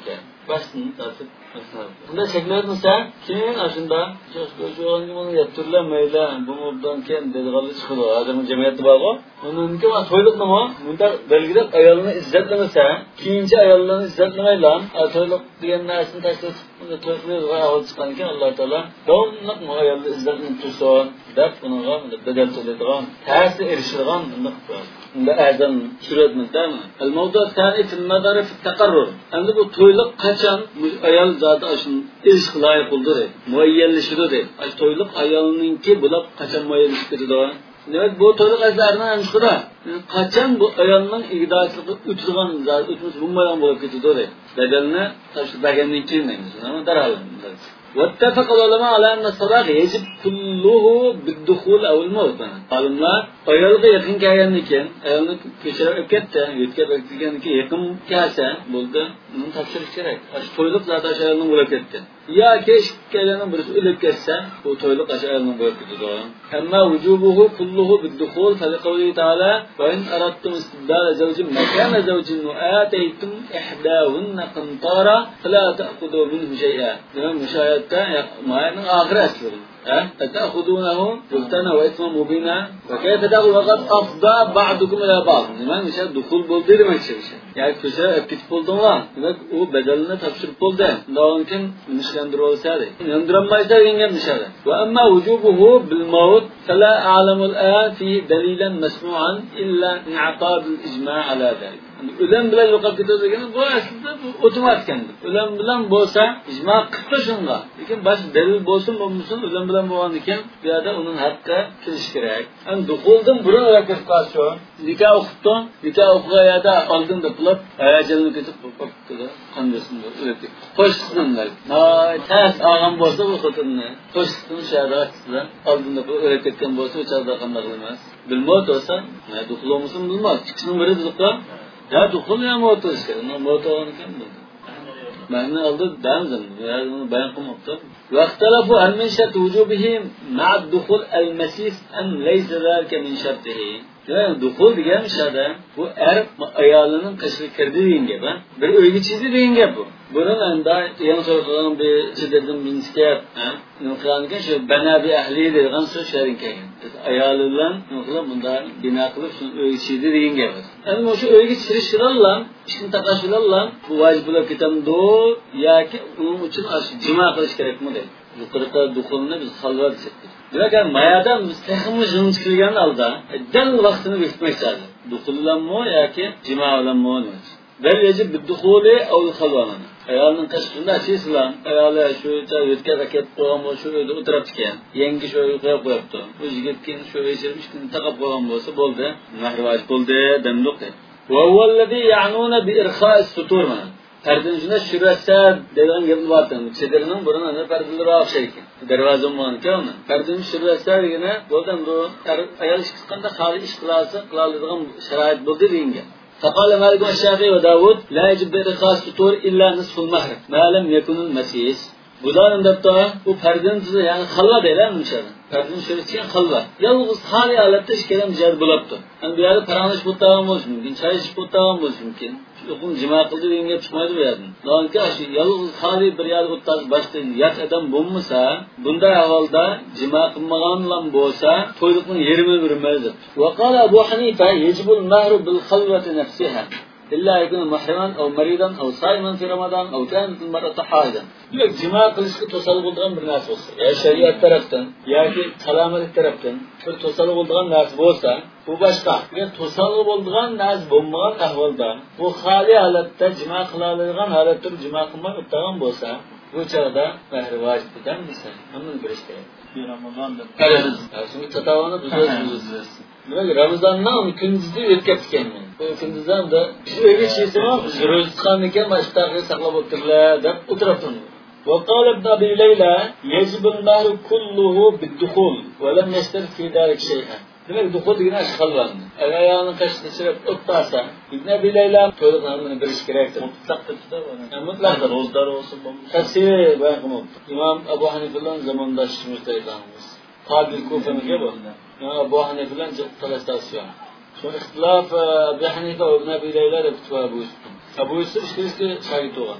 başını tartıp bunda çekmedinse keyin aslında çoğunca bunu yatırlamayla bu mobdan keyin dediği çıkıyor. Adamın cemiyeti var o. Onun ki ama toyluk nima? Bunda belgide ayolunu izzetlemese, keyinci ayollarını izzetlemeyle toyluk diyen narsini taşlasın. Bunda toyluk var ağıl çıkan ki Allah Teala davamlıq mı ayolunu izzetlerini tutsun dep bununla bedel tölediğen, tersi erişilen bunda var. Bunda azam süretmek değil mi? El-mevdu tani fil madari fil takarrur. Endi bu toyluk kaçan ayol zati aşın ilişki layık oldu de. Muayyenleşiyor de. Ay toyluk ayolununki bulap kaçan muayyenleşiyor de. Demek bu toyluk azlarından anışkıda. Kaçan bu ayolunun igdasılığı ütülgan zati ütülmüş bulmayan bulup gidiyor de. Bedeline taşı begenliğin kirmeyiniz. Ama daralım. واتفق العلماء على أن الصلاة يجب كله بالدخول أو الموت. Alimler ayolda yakın gelgenliken, ayolunu köşeye öpkette, yütkep öpketkenliken yakın gelse, buldu, bunu tavsiyelik gerek. Aşı toyluk zaten aşı ayolunu bulup etti. Ya ki gelgenin birisi ölüp geçse, bu toyluk aşı ayolunu bulup etti doğru. Ama vücubuhu kulluhu biddukul, فَلِقَوْلِهِ تَعَالَى وَاِنْ أَرَدْتُمْ اِسْتِبْدَالَ زَوْجٍ مَكَانَ زَوْجٍ وَآتَيْتُمْ اِحْدَاهُنَّ قِنْطَارًا فَلَا تَأْخُذُوا مِنْهُ شَيْئًا. Demek müşahedde mayenin ahire aslıdır. أتأخذونه بهتانا وإثما مبينا وكيف تأخذ وقد أفضى بعضكم إلى بعض. Demek mesela dukul buldu demek şey. Yani köşeye öpketip buldun lan. Demek o bedelini tavşırıp buldu. Daha onken müşkendir olsaydı. Yandıramayız da yengen dışarı. وأما وجوبه بالموت فلا أعلم الآن في دليلا مسموعا إلا انعقاد الإجماع على ذلك. Ölüm bilen yok gidiyor bu aslında bu otomatikkendir. Ölüm bilen bolsa icma kıtlı şunga. Lekin baş delil bolsun bolmasın ölüm bilen bolan iken bir yerde onun hakkı kiliş gerek. Yani dukuldan burun rakifkasyon, nikah okutun, nikah okuya da aldın da kılıp ayacelini ketip bakıp da kandasında ürettik. Koşsunlar. Na ters ağam bolsa bu kutunne. Koşsun şahadatsızlar aldın da ürettikten bolsa uçarda kanda kılmaz. Bilmot olsa ne dukulu musun bilmez. Çıksın biri dukla. Ya dukul ya motor işte. Motor onu kim buldu? Ben ne aldı? Ben zannım. Yani onu bayan kılmaktı. وَاَخْتَلَفُوا عَنْ مِنْ شَرْطِ وُجُوبِهِ مَعَ الدُّخُلْ الْمَسِيسِ اَنْ لَيْسَ ذَلْكَ مِنْ شَرْطِهِ. Yani dukul diyen şeyde bu er ayağının kaşığı kirdiğin gibi bir öyle çizdiğin gibi bu. Bunun anda yan sorduğum bir çizdirdim bir niskayet. Nuklanken şu bana bir ahliye dediğin söz şerin keyin. Ayağıyla nukla bunda bina kılıp şunu öyle çizdiğin gibi. Yani o şu öyle çizdirişlerle, işin takaşlarla bu vacip bulup giden doğu ya ki onun için cima kılış gerek mi değil. Yukarıda dukulunu biz halva çektik. Demek yani mayadan müstehimiz yılın çıkılgan alda del vaktini beklemek lazım. Dukullanma ya ki cima'lanma olmaz. Bel yecib biddukuli ev halvanını. Ayağının kaşıkında açıyısılan, ayağı şu çay yutke raket koyan bu şu öyle oturup çıkan. Yengi şöyle yukarı koyuptu. Bu jigitkin şöyle içirmiş ki takap koyan bolsa boldu. Mahrivaç boldu demluk de. Ve huvellezî ya'nûne bi irkhâ'is sutur mana. Perdinizine şüretse dediğin gibi vardı. Çedirinin buruna ne perdileri ağır şey ki. Dervazım var ki onun. Perdinin şüretse yine buradan bu ayağın iş kıskanda hali iş kılası kılalıdığın şerait buldu deyince. فقال مالك والشافعي وداود لا يجب بإرخاء السطور إلا نصف المهر ما لم يكن المسيس. Budan da bu perdenin yani halva değil mi dışarı? Perdenin şöyle halva. Yalnız hali alette şekerim cer bulaptı. Yani bir yerde paranış butağım olsun mümkün, çay iş butağım olsun mümkün. Okun cima kıldı deyince çıkmaydı bu yerden. Daha önce yalnız hali bir yerde butağız başlayın. Yat adam bulmuşsa, bunda ahvalda cima kılmağanla bolsa, toylukun yerime bürünmelidir. وقال أبو حنيفة يجب المهر بالخلوة نفسها. إلا يكون محرما أو مريضا أو صائما في رمضان أو كانت المرأة حائضا. Diyor cima kılışkı tosalık olduğun bir nas olsa, ya şeriat taraftan, ya ki kalamet taraftan bir tosalık olduğun nas olsa, bu başka. Ve tosalık olduğun nas bulmayan ahvalda, bu hali halatta cima kılalığın halatta cima kılmak öptağın olsa, bu çağda mehri vacip eden misin? Onun bir işte. Bir Ramazan'da. Evet. Şimdi tatavana düzelsiniz. Demek Ramazan'dan ikincisi ötkettik kendini. Bu ikinciden de öyle şeysi var. Rüzgâr tıkanırken başta saklap oturlar da oturaptın. وقال ابن أبي ليلى يجب المهر كله بالدخول ولم يشترط في ذلك شيئا. Demek dukul yine halvandı. Eğer ayağının kaşını çırp tutarsa İbn Abi Leyla toyluklarının bir iş gerektir. Mutlak da var. Yani mutlak da rozlar olsun bu. Tafsiri ben kumum. İmam Ebu Hanife'nin zamanında şişmişteydiğimiz. Kabil Kufe'nin gibi. Yani Ebu Hanife'nin talastasyon. Şu ihtilaf Ebu Hanife ve İbn Abi Leyla da kütübe Ebu Yusuf. Ebu Yusuf işte işte şahit olan.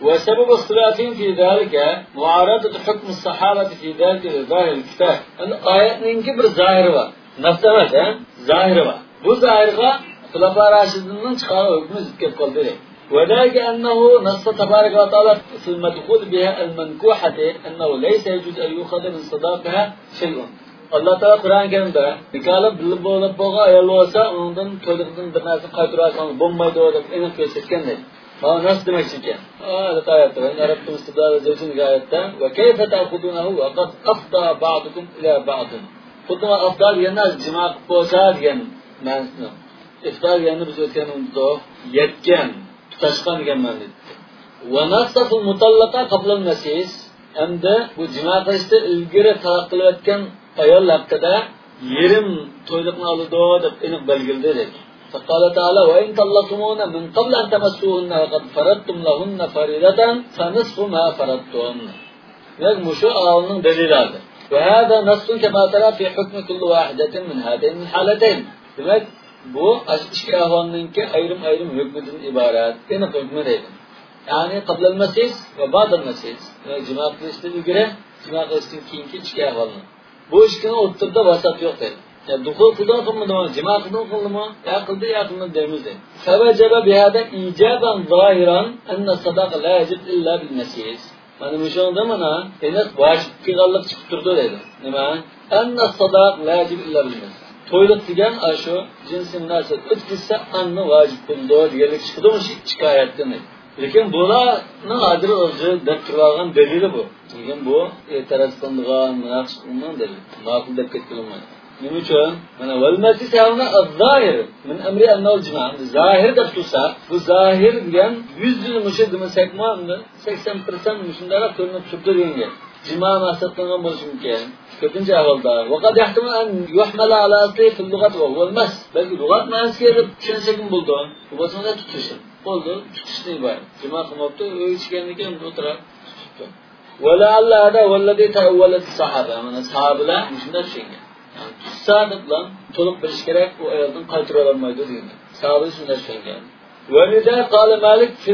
وسبب اختلافهم في ذلك معارضة حكم الصحابة في ذلك ظاهر الكتاب. الآية نينكي bir zahiri var. Nasıl emas, he? Zahiri var. Bu zahirga Xulafo Rashidinning chiqqan hukmi zid kelib qoldi. وذلك أنه نص تبارك وتعالى في المدخول بها المنكوحة أنه ليس يجوز أن يؤخذ من صداقها شيء. Allah Taala Qur'on Karimda nikolab bilib bo'lib bo'lgan ayol bo'lsa, undan to'liqdan bir narsa qaytarasang bo'lmaydi deb aniq ko'rsatgandir. Mana nas demoqchi ekan. Ayat oyatda Arabtum istidlal zaytun oyatda va kayfa ta'khudunahu wa qad afda ba'dukum ila ba'd. Xuddi afda deganlar jima qilib bo'lsa degan ma'nosida. İftar deganni biz o'tgan unda yetgan, tutashgan degan ma'noda. Va nasful mutallaqa qabla al-masis. Hamda bu jima qilishda ilgari talaq qilayotgan ayol haqida yerim to'yliqni oladi deb aniq belgildi dedi. فقال تعالى وإن طلقتموهن من قبل أن تمسوهن وقد فرضتم لهن فريضة فنصف ما فرضتم. يعني مشو آلның delilleri. وهذا نص كما ترى في حكم كل واحدة من هاتين الحالتين. Demek bu iki ahvalninki ayrım ayrım hükmünden ibaret. Aniq hükmü değil. Yani qabla al-masis ve ba'da al-masis. Cima qilishdan ilgari, cima qilishdan keyingi iki ahvalni. Bu ishning o'rtada vasat yo'q dedi. Ya dukhul qildi qilmadi, jima qildi qildimi, ya qildi ya qilmadi deymiz dedi. Sabajaba bihada ijaban zohiran anna sadaqa la yajib illa bil masis. Mana bu shunda mana aniq vojib qilganlik chiqib turdi dedi. Nima? Anna sadaq la yajib illa bil masis. To'yliq degan shu jinsiy munosabat o'tkazsa anni vojib qildi deganlik chiqdimi shu shikoyatdan. Lekin bularning adri o'zi deb turgan dalili bu. Lekin bu e'tiroz qilingan, naqsh qilingan dalil. Ma'qul deb ketilmaydi. Nima uchun? Mana val masis havna az-zahir min amri an-nawl jima'. Zahir deb tursa, bu zahir degan yüz yil mushid demasakmi, sakson persent mushundara ko'rinib turdi degan. Jima maqsad qilgan bo'lishi mumkin. Ko'pincha ahvolda vaqad yahtamal an yuhmala ala asli fil lughat wa huwa al-mas. Balki lughat ma'nosiga deb tushunsak ham bo'ldi. Bu bo'lsa tutishi. Bo'ldi, tutishni bor. Jima qilmoqda, uy ichgandan o'tirib tutibdi. Wala alla hada wallazi ta'awwalat sahaba. Mana sahabalar shunda tushungan. Yani tutsa deb bilan to'liq bilish kerak, u ayoldan qaytara olmaydi degan. Sahabalar shunda tushungan. ولذا قال مالك في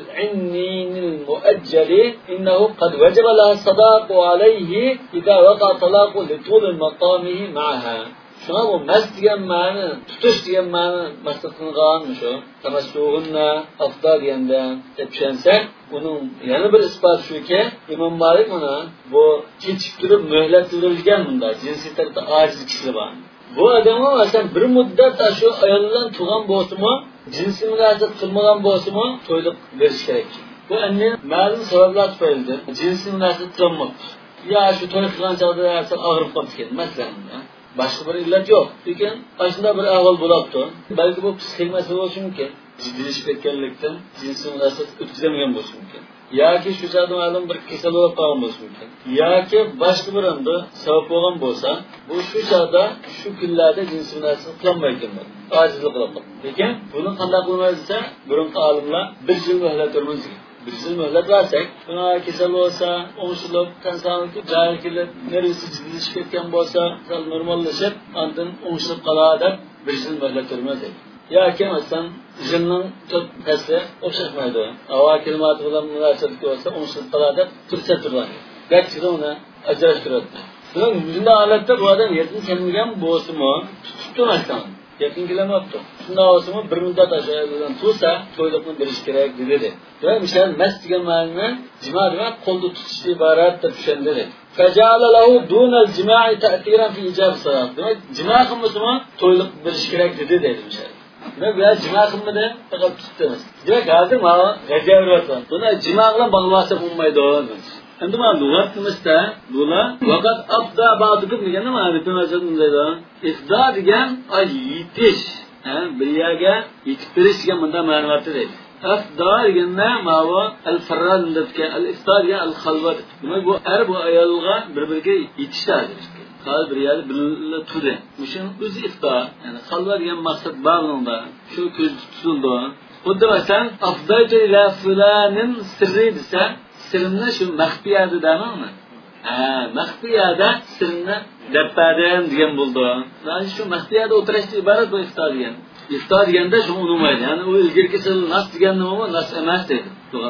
العنين المؤجل إنه قد وجب لها الصداق عليه إذا وقع طلاق لطول مقامه معها. Şuna bu mest diyen mani, tutuş diyen mani maqsad qilinganmi shu? Tamassuhunna afdal deganda deb tushunsak, uning yana bir isboti shuki, Imom Malik mana bu kechib turib muhlat berilgan bunda jinsiy tarafda ojiz kishilar bor. Bu odamga masalan bir muddat shu ayol bilan turgan bo'lsa-mu, jinsiy munosabat qilmagan bo'lsa-mu, to'yliq berish kerak. Bu anni ma'lum sabablar tufayli jinsiy munosabat qilmoqda. Ya shu to'y qilgan chog'da og'rib qolgan masalan. Başka bir illet yok. Lekin aslında bir ahval bo'libdi. Balki bu psixik masala bo'lishi mumkin. Jiddiyleşib ketganlikdan jinsiy munosabat o'tkazamagan bo'lishi mumkin. Yoki shu joyda ma'lum bir kasal bo'lib qolgan bo'lishi mumkin. Yoki boshqa bir anda sabab bo'lgan bo'lsa, bu shu joyda shu kunlarda jinsiy munosabat qilmaydigan bo'ladi. Ojizlik qilib. Lekin buni qanday qilmaydi desa, burungi olimlar bir yil muhlat bermoqchi. Bir yil muhlat bersak, buna kasal bo'lsa, o'ngshilib, kasallik joyi kelib, nervisi jiddiyleşib ketgan bo'lsa, sal normallashib, ondan o'ngshilib qoladi deb bir yil muhlat bermoqchi. Yoki masalan, jinning to'ttasi o'xshamaydi. Havo kelmati bilan munosabat bo'lsa, o'ngshilib qoladi deb tursa turadi. Garchi uni ajrashtiradi. So'ng bunday holatda bu odam yetim kelmagan bo'lsa-mu, tutib turmasdan yakın kilometr. Shunday bo'lsa-mu, bir muddat aşağıdan tursa, to'yliqni berish kerak dedi. Va misol mas degan ma'noni jima demak qo'lda tutish iborat deb tushundirdi. Fajala lahu dunal jima'i ta'tiran fi ijab salat. Demak, jima qilmasa-mu, to'yliq berish kerak dedi dedi misol. Demak, bu jima qilmadi, faqat tutdimiz. Demak, hozir mana g'ajabrat. Buni jima bilan bog'lasa bo'lmaydi. Endi mana lug'atimizda bular vaqat afda ba'dukum deganda mana bitta narsa deydi. Ifda degan ay yetish, ha, bir yerga yetib berish degan bunda ma'noti deydi. Afda deganda ma'vo al-farran debka, al-iftar ya al-khalwat. Demak bu er bu ayolga bir-biriga yetishadi. Hal bir yerda birga turdi. Mushin o'zi iftar, ya'ni khalwat degan maqsad bor bunda. Shu ko'z tutildi. Xuddi masalan afdaytu ila fulanin sirri desa sirni shu maxfiyada demaymi? Ha, maxfiyada sirni dapadan degan bo'ldi. Mana shu maxfiyada o'tirishdan iborat bu iftor degan. Iftor deganda shu unmaydi. Ya'ni u ilgirki sil nas degan nima, nas emas dedi. To'g'ri.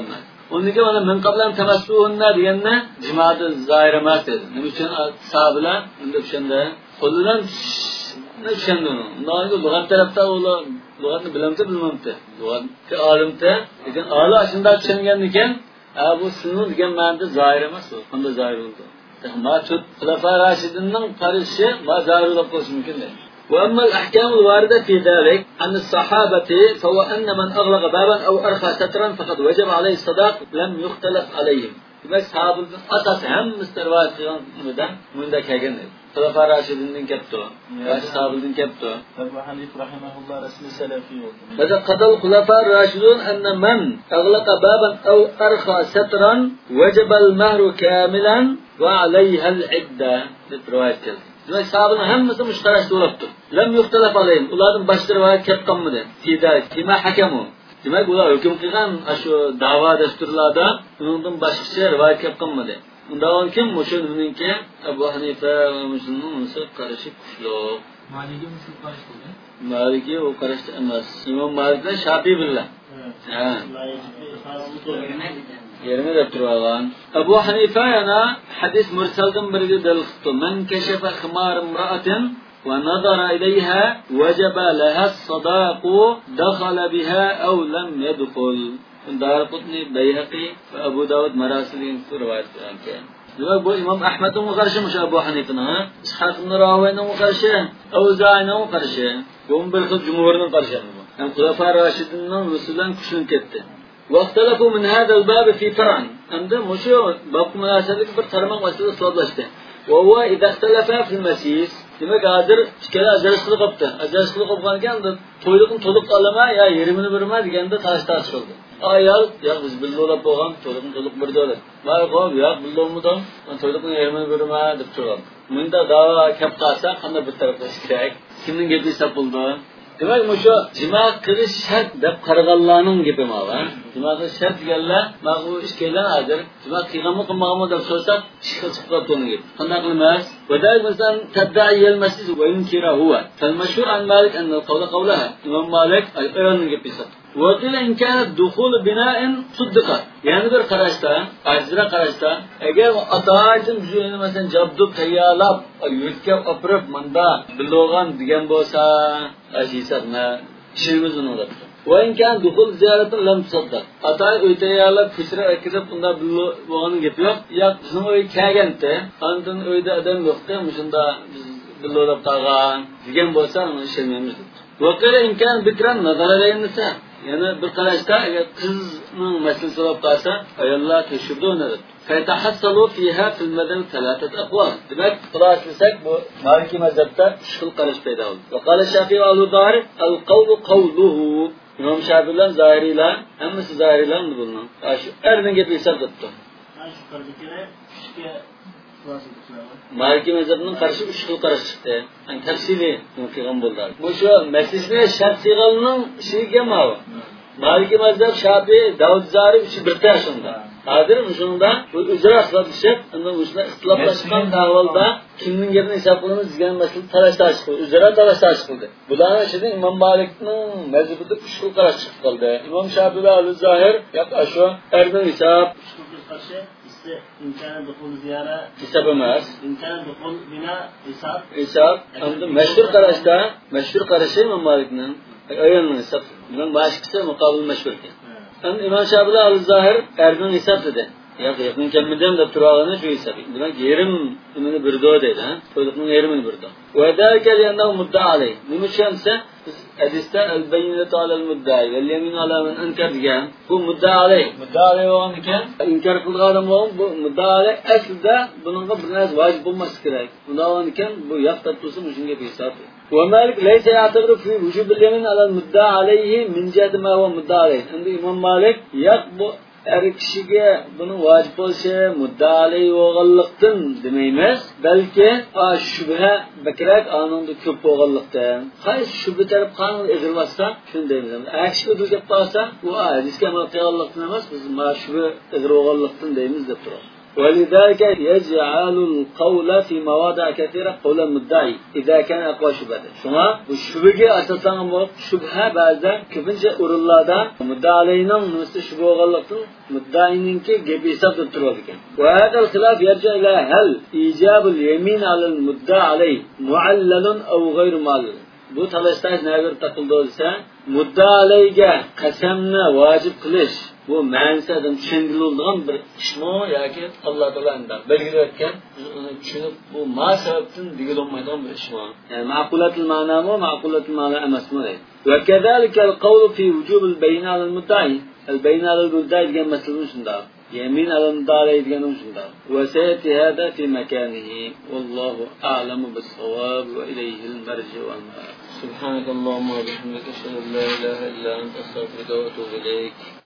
Unga mana min qablan tamassuhunna deganni jimoati zoir emas dedi. Nima uchun sahobalar unda o'shanda qo'lidan o'shanda noyga lug'at tarafda ular lug'atni bilamsa bilmamdi. Lug'atni olimda lekin ola shunday tushungan ekan, bu sunu degan ma'noda zoir emas u. Bunda zoir bo'ldi. Ma'tud xulafa rashidinning qarishi va zoirlik bo'lishi mumkin deydi. وأما الأحكام الواردة في ذلك عن الصحابة فهو أن من أغلق بابا أو أرخى سترا فقد وجب عليه الصداق لم يختلف عليهم. Demek sahabenin asası hem müstervat kılınmadan münde kegen dedi. Khulafa Raşidin'den kepti o. Raşid sahabinin kepti o. Ebu Hanif rahimahullah resmi selefi oldu. Ve kadal Khulafa Raşidun enne men aglaqa baban ev arha setran vecebel mehru kamilen ve aleyhel idda. Dip rivayet geldi. Demek sahabenin hemmisi müşteraştı olaptı. Lem yuhtelaf aleyhim. Ulardan başta rivayet kepkanmıdı. Fida, kima hakemu. Demek ular hüküm kılgan şu dava desturlarda bunun başkası rivayet kepkanmıdı. Undan kim müşahidinki Ebu Hanife ve Müslim'in nasıl karışık kuşluğu. Maliki Müslim karıştı mı? Maliki o karıştı emez. İmam Malik'den Şafii billah. Evet. Yerine de durağan. Ebu Hanife yana hadis mürselden biri delixti. Men keşefe khimar imra'atin ve nazara ileyha vecebe leha sadaku dakhala biha ev lem yedkhul. Darqutni, Bayhaqi ve Abu Davud Marasil'in rivayet eden. Demek bu İmam Ahmed'in karşımış Ebu Hanife'nin, İshak ibn Rawi'nin karşı, Evzai'nin karşı, bu bir kız cumhurinin karşı. Yani Khulafa Raşidin'in Resul'den kuşun ketti. Vaktalafu min hadal babi fi faran. Hem de muşu bab münasebeti bir tarmak meselesi sorullaştı. Ve huwa idha ikhtalafa fil mesis. Demek hazır ikkala ajrashlik qopdi. Ajrashlik qopgandan da to'yliqni to'liq olama ya yerimini birma deganda tash tash qildi. Ayol ya biz billolab bo'lgan to'liqni to'liq bir dolar. Voy qo'y ya billolmudan to'liqni yerimini birma deb turgan. Bunda da'vo kap qolsa qanday bir taraf qilish kerak? Kimning gapi sapildi? Demek bu şu cima qilish shart deb qaraganlarning gapi ma'va. Cima qilish shart deganlar, mana bu ishkelar hozir cima qilganmi qilmaganmi deb so'rsak, chiqib chiqib turgan. Qanday qilmas? Wadalik masalan tadda'i al-masjid wa yunkira huwa. Fal-mashhur an Malik anna al-qawla qawlaha. Imam Malik al-Qur'onning gapi sat. Wa qila in kana dukhul bina'in suddiqa. Yani bir qarashda, ajra qarashda, agar atoatin juyini masalan jabdub tayyorlab, yurtkab opirib manda bilog'an degan bo'lsa, ajisatna ishimiz uniladi. Va in kana dukhul ziyoratun lam tusaddaq. Atoy uy tayyorlab, ko'chirib akirib unda bilog'an gapi yo'q. Yo'q, bizning uy kelganda, andan uyda odam yo'qda, shunda biz bilolab qolgan degan bo'lsa, uni ishlaymiz. Va qila in kana bikran nazaralayinsa yani bir qarashda agar qizning maslini so'rab qolsa, ayollar tekshirdi o'nadi. Faytahassalu fiha fil madal thalathat aqwal. Demak, xuloslasak bu Maliki mazhabda uch xil qarash paydo bo'ldi. Va qala Shafi'i va al-Zahiri al-qawlu qawluhu. Imom Shafi'i bilan Zahiriylar, hammasi Zahiriylar bunlar. Shu erning gapi hisobda. Shu qardiklar ishga Maliki mazhabning qarshi uch xil qarash chiqdi. Yani tafsili qilgan bo'ldi. Bu shu masjidni Shafi'ning ishiga ma'lum. Maliki mazhab Shafi'i, Davud Zari uchi birta shunda. Hozir shunda bu ujra hisoblashib, undan o'shlar ixtiloflashgan davolda kimning gapini hisoblaymiz degan masala talashtash qildi. Ujra talashtash qildi. Bularning ichida Imom Malikning mazhabida uch xil qarash chiqib qoldi. Imom Shafi'i va al-Zahir yo'q shu erning hisob imkana dukhul ziyara hisob emas. Imkana dukhul bina hisob. Hisob hamda mashhur qarashda, mashhur qarashi Imom Malikning ayolning hisob. Bundan boshqasi muqobil mashhur ekan. Endi Imom Shafi'i al-Zahir erning hisob dedi. Yo'q, yaqin kelmadim deb turag'ini shu hisob. Demak, yerim nimani birdo dedi, ha? To'liqning yerimini birdo. Va dalika li'annahu mudda'a alayh. Nima uchunsa biz hadisda al-bayyinatu 'ala al-mudda'i wal yaminu 'ala man ankar degan. Bu mudda'a alayh. Mudda'a alayh bo'lgan ekan, inkor qilgan odam bu mudda'a alayh aslida buningga bir narsa vojib bo'lmas kerak. Bundan ekan bu yoqda tursa shunga hisob. Wa Malik laysa ya'tabiru fi wujub al-yamin 'ala al-mudda'a alayhi min jihati ma huwa mudda'a alayh. Endi Imom Malik yo'q bu er kishiga buni vojib bo'lishi muddali bo'lganlikdan demaymiz, balki shubha bakrak anonda ko'p bo'lganlikdan. Qaysi shubha taraf qonun egilmasa, shuni deymiz. Aksiga deb qolsa, u hadisga amal qilganlikdan emas, biz mana shubha egil bo'lganlikdan deymiz deb turamiz. ولذلك يجعل القول في مواضع كثيرة قول المدعي إذا كان أقوى شبهة. شما الشبهة أساسا شبهة بعضا كفنجة أورلادا مدعي علينا نفس شبهة غلطة مدعيين كي جبي سبب تروبك. وهذا الخلاف يرجع إلى هل إيجاب اليمين على المدعي عليه معلل أو غير معلل. Bu talashda nagir taqildi bo'lsa, mudda alayga qasamni vojib qilish bu ma'nodan tushuniladigan bir ishmi yoki Alloh taoloning belgilayotgan uni tushunib bu ma sababdan digilolmaydigan bir ishmi? Yani ma'qulatul ma'nami ma'qulatul ma'na emasmi? Va kazalika al-qawl fi wujub al-bayn ala al-mudda'i. Al-bayn ala al-mudda'i degan masala shunda. يمين على المدعي يتجنون شندا وسيأتي هذا في مكانه والله أعلم بالصواب وإليه المرجع والمآب. سبحانك اللهم وبحمدك أشهد أن لا إله إلا أنت أستغفرك وأتوب إليك.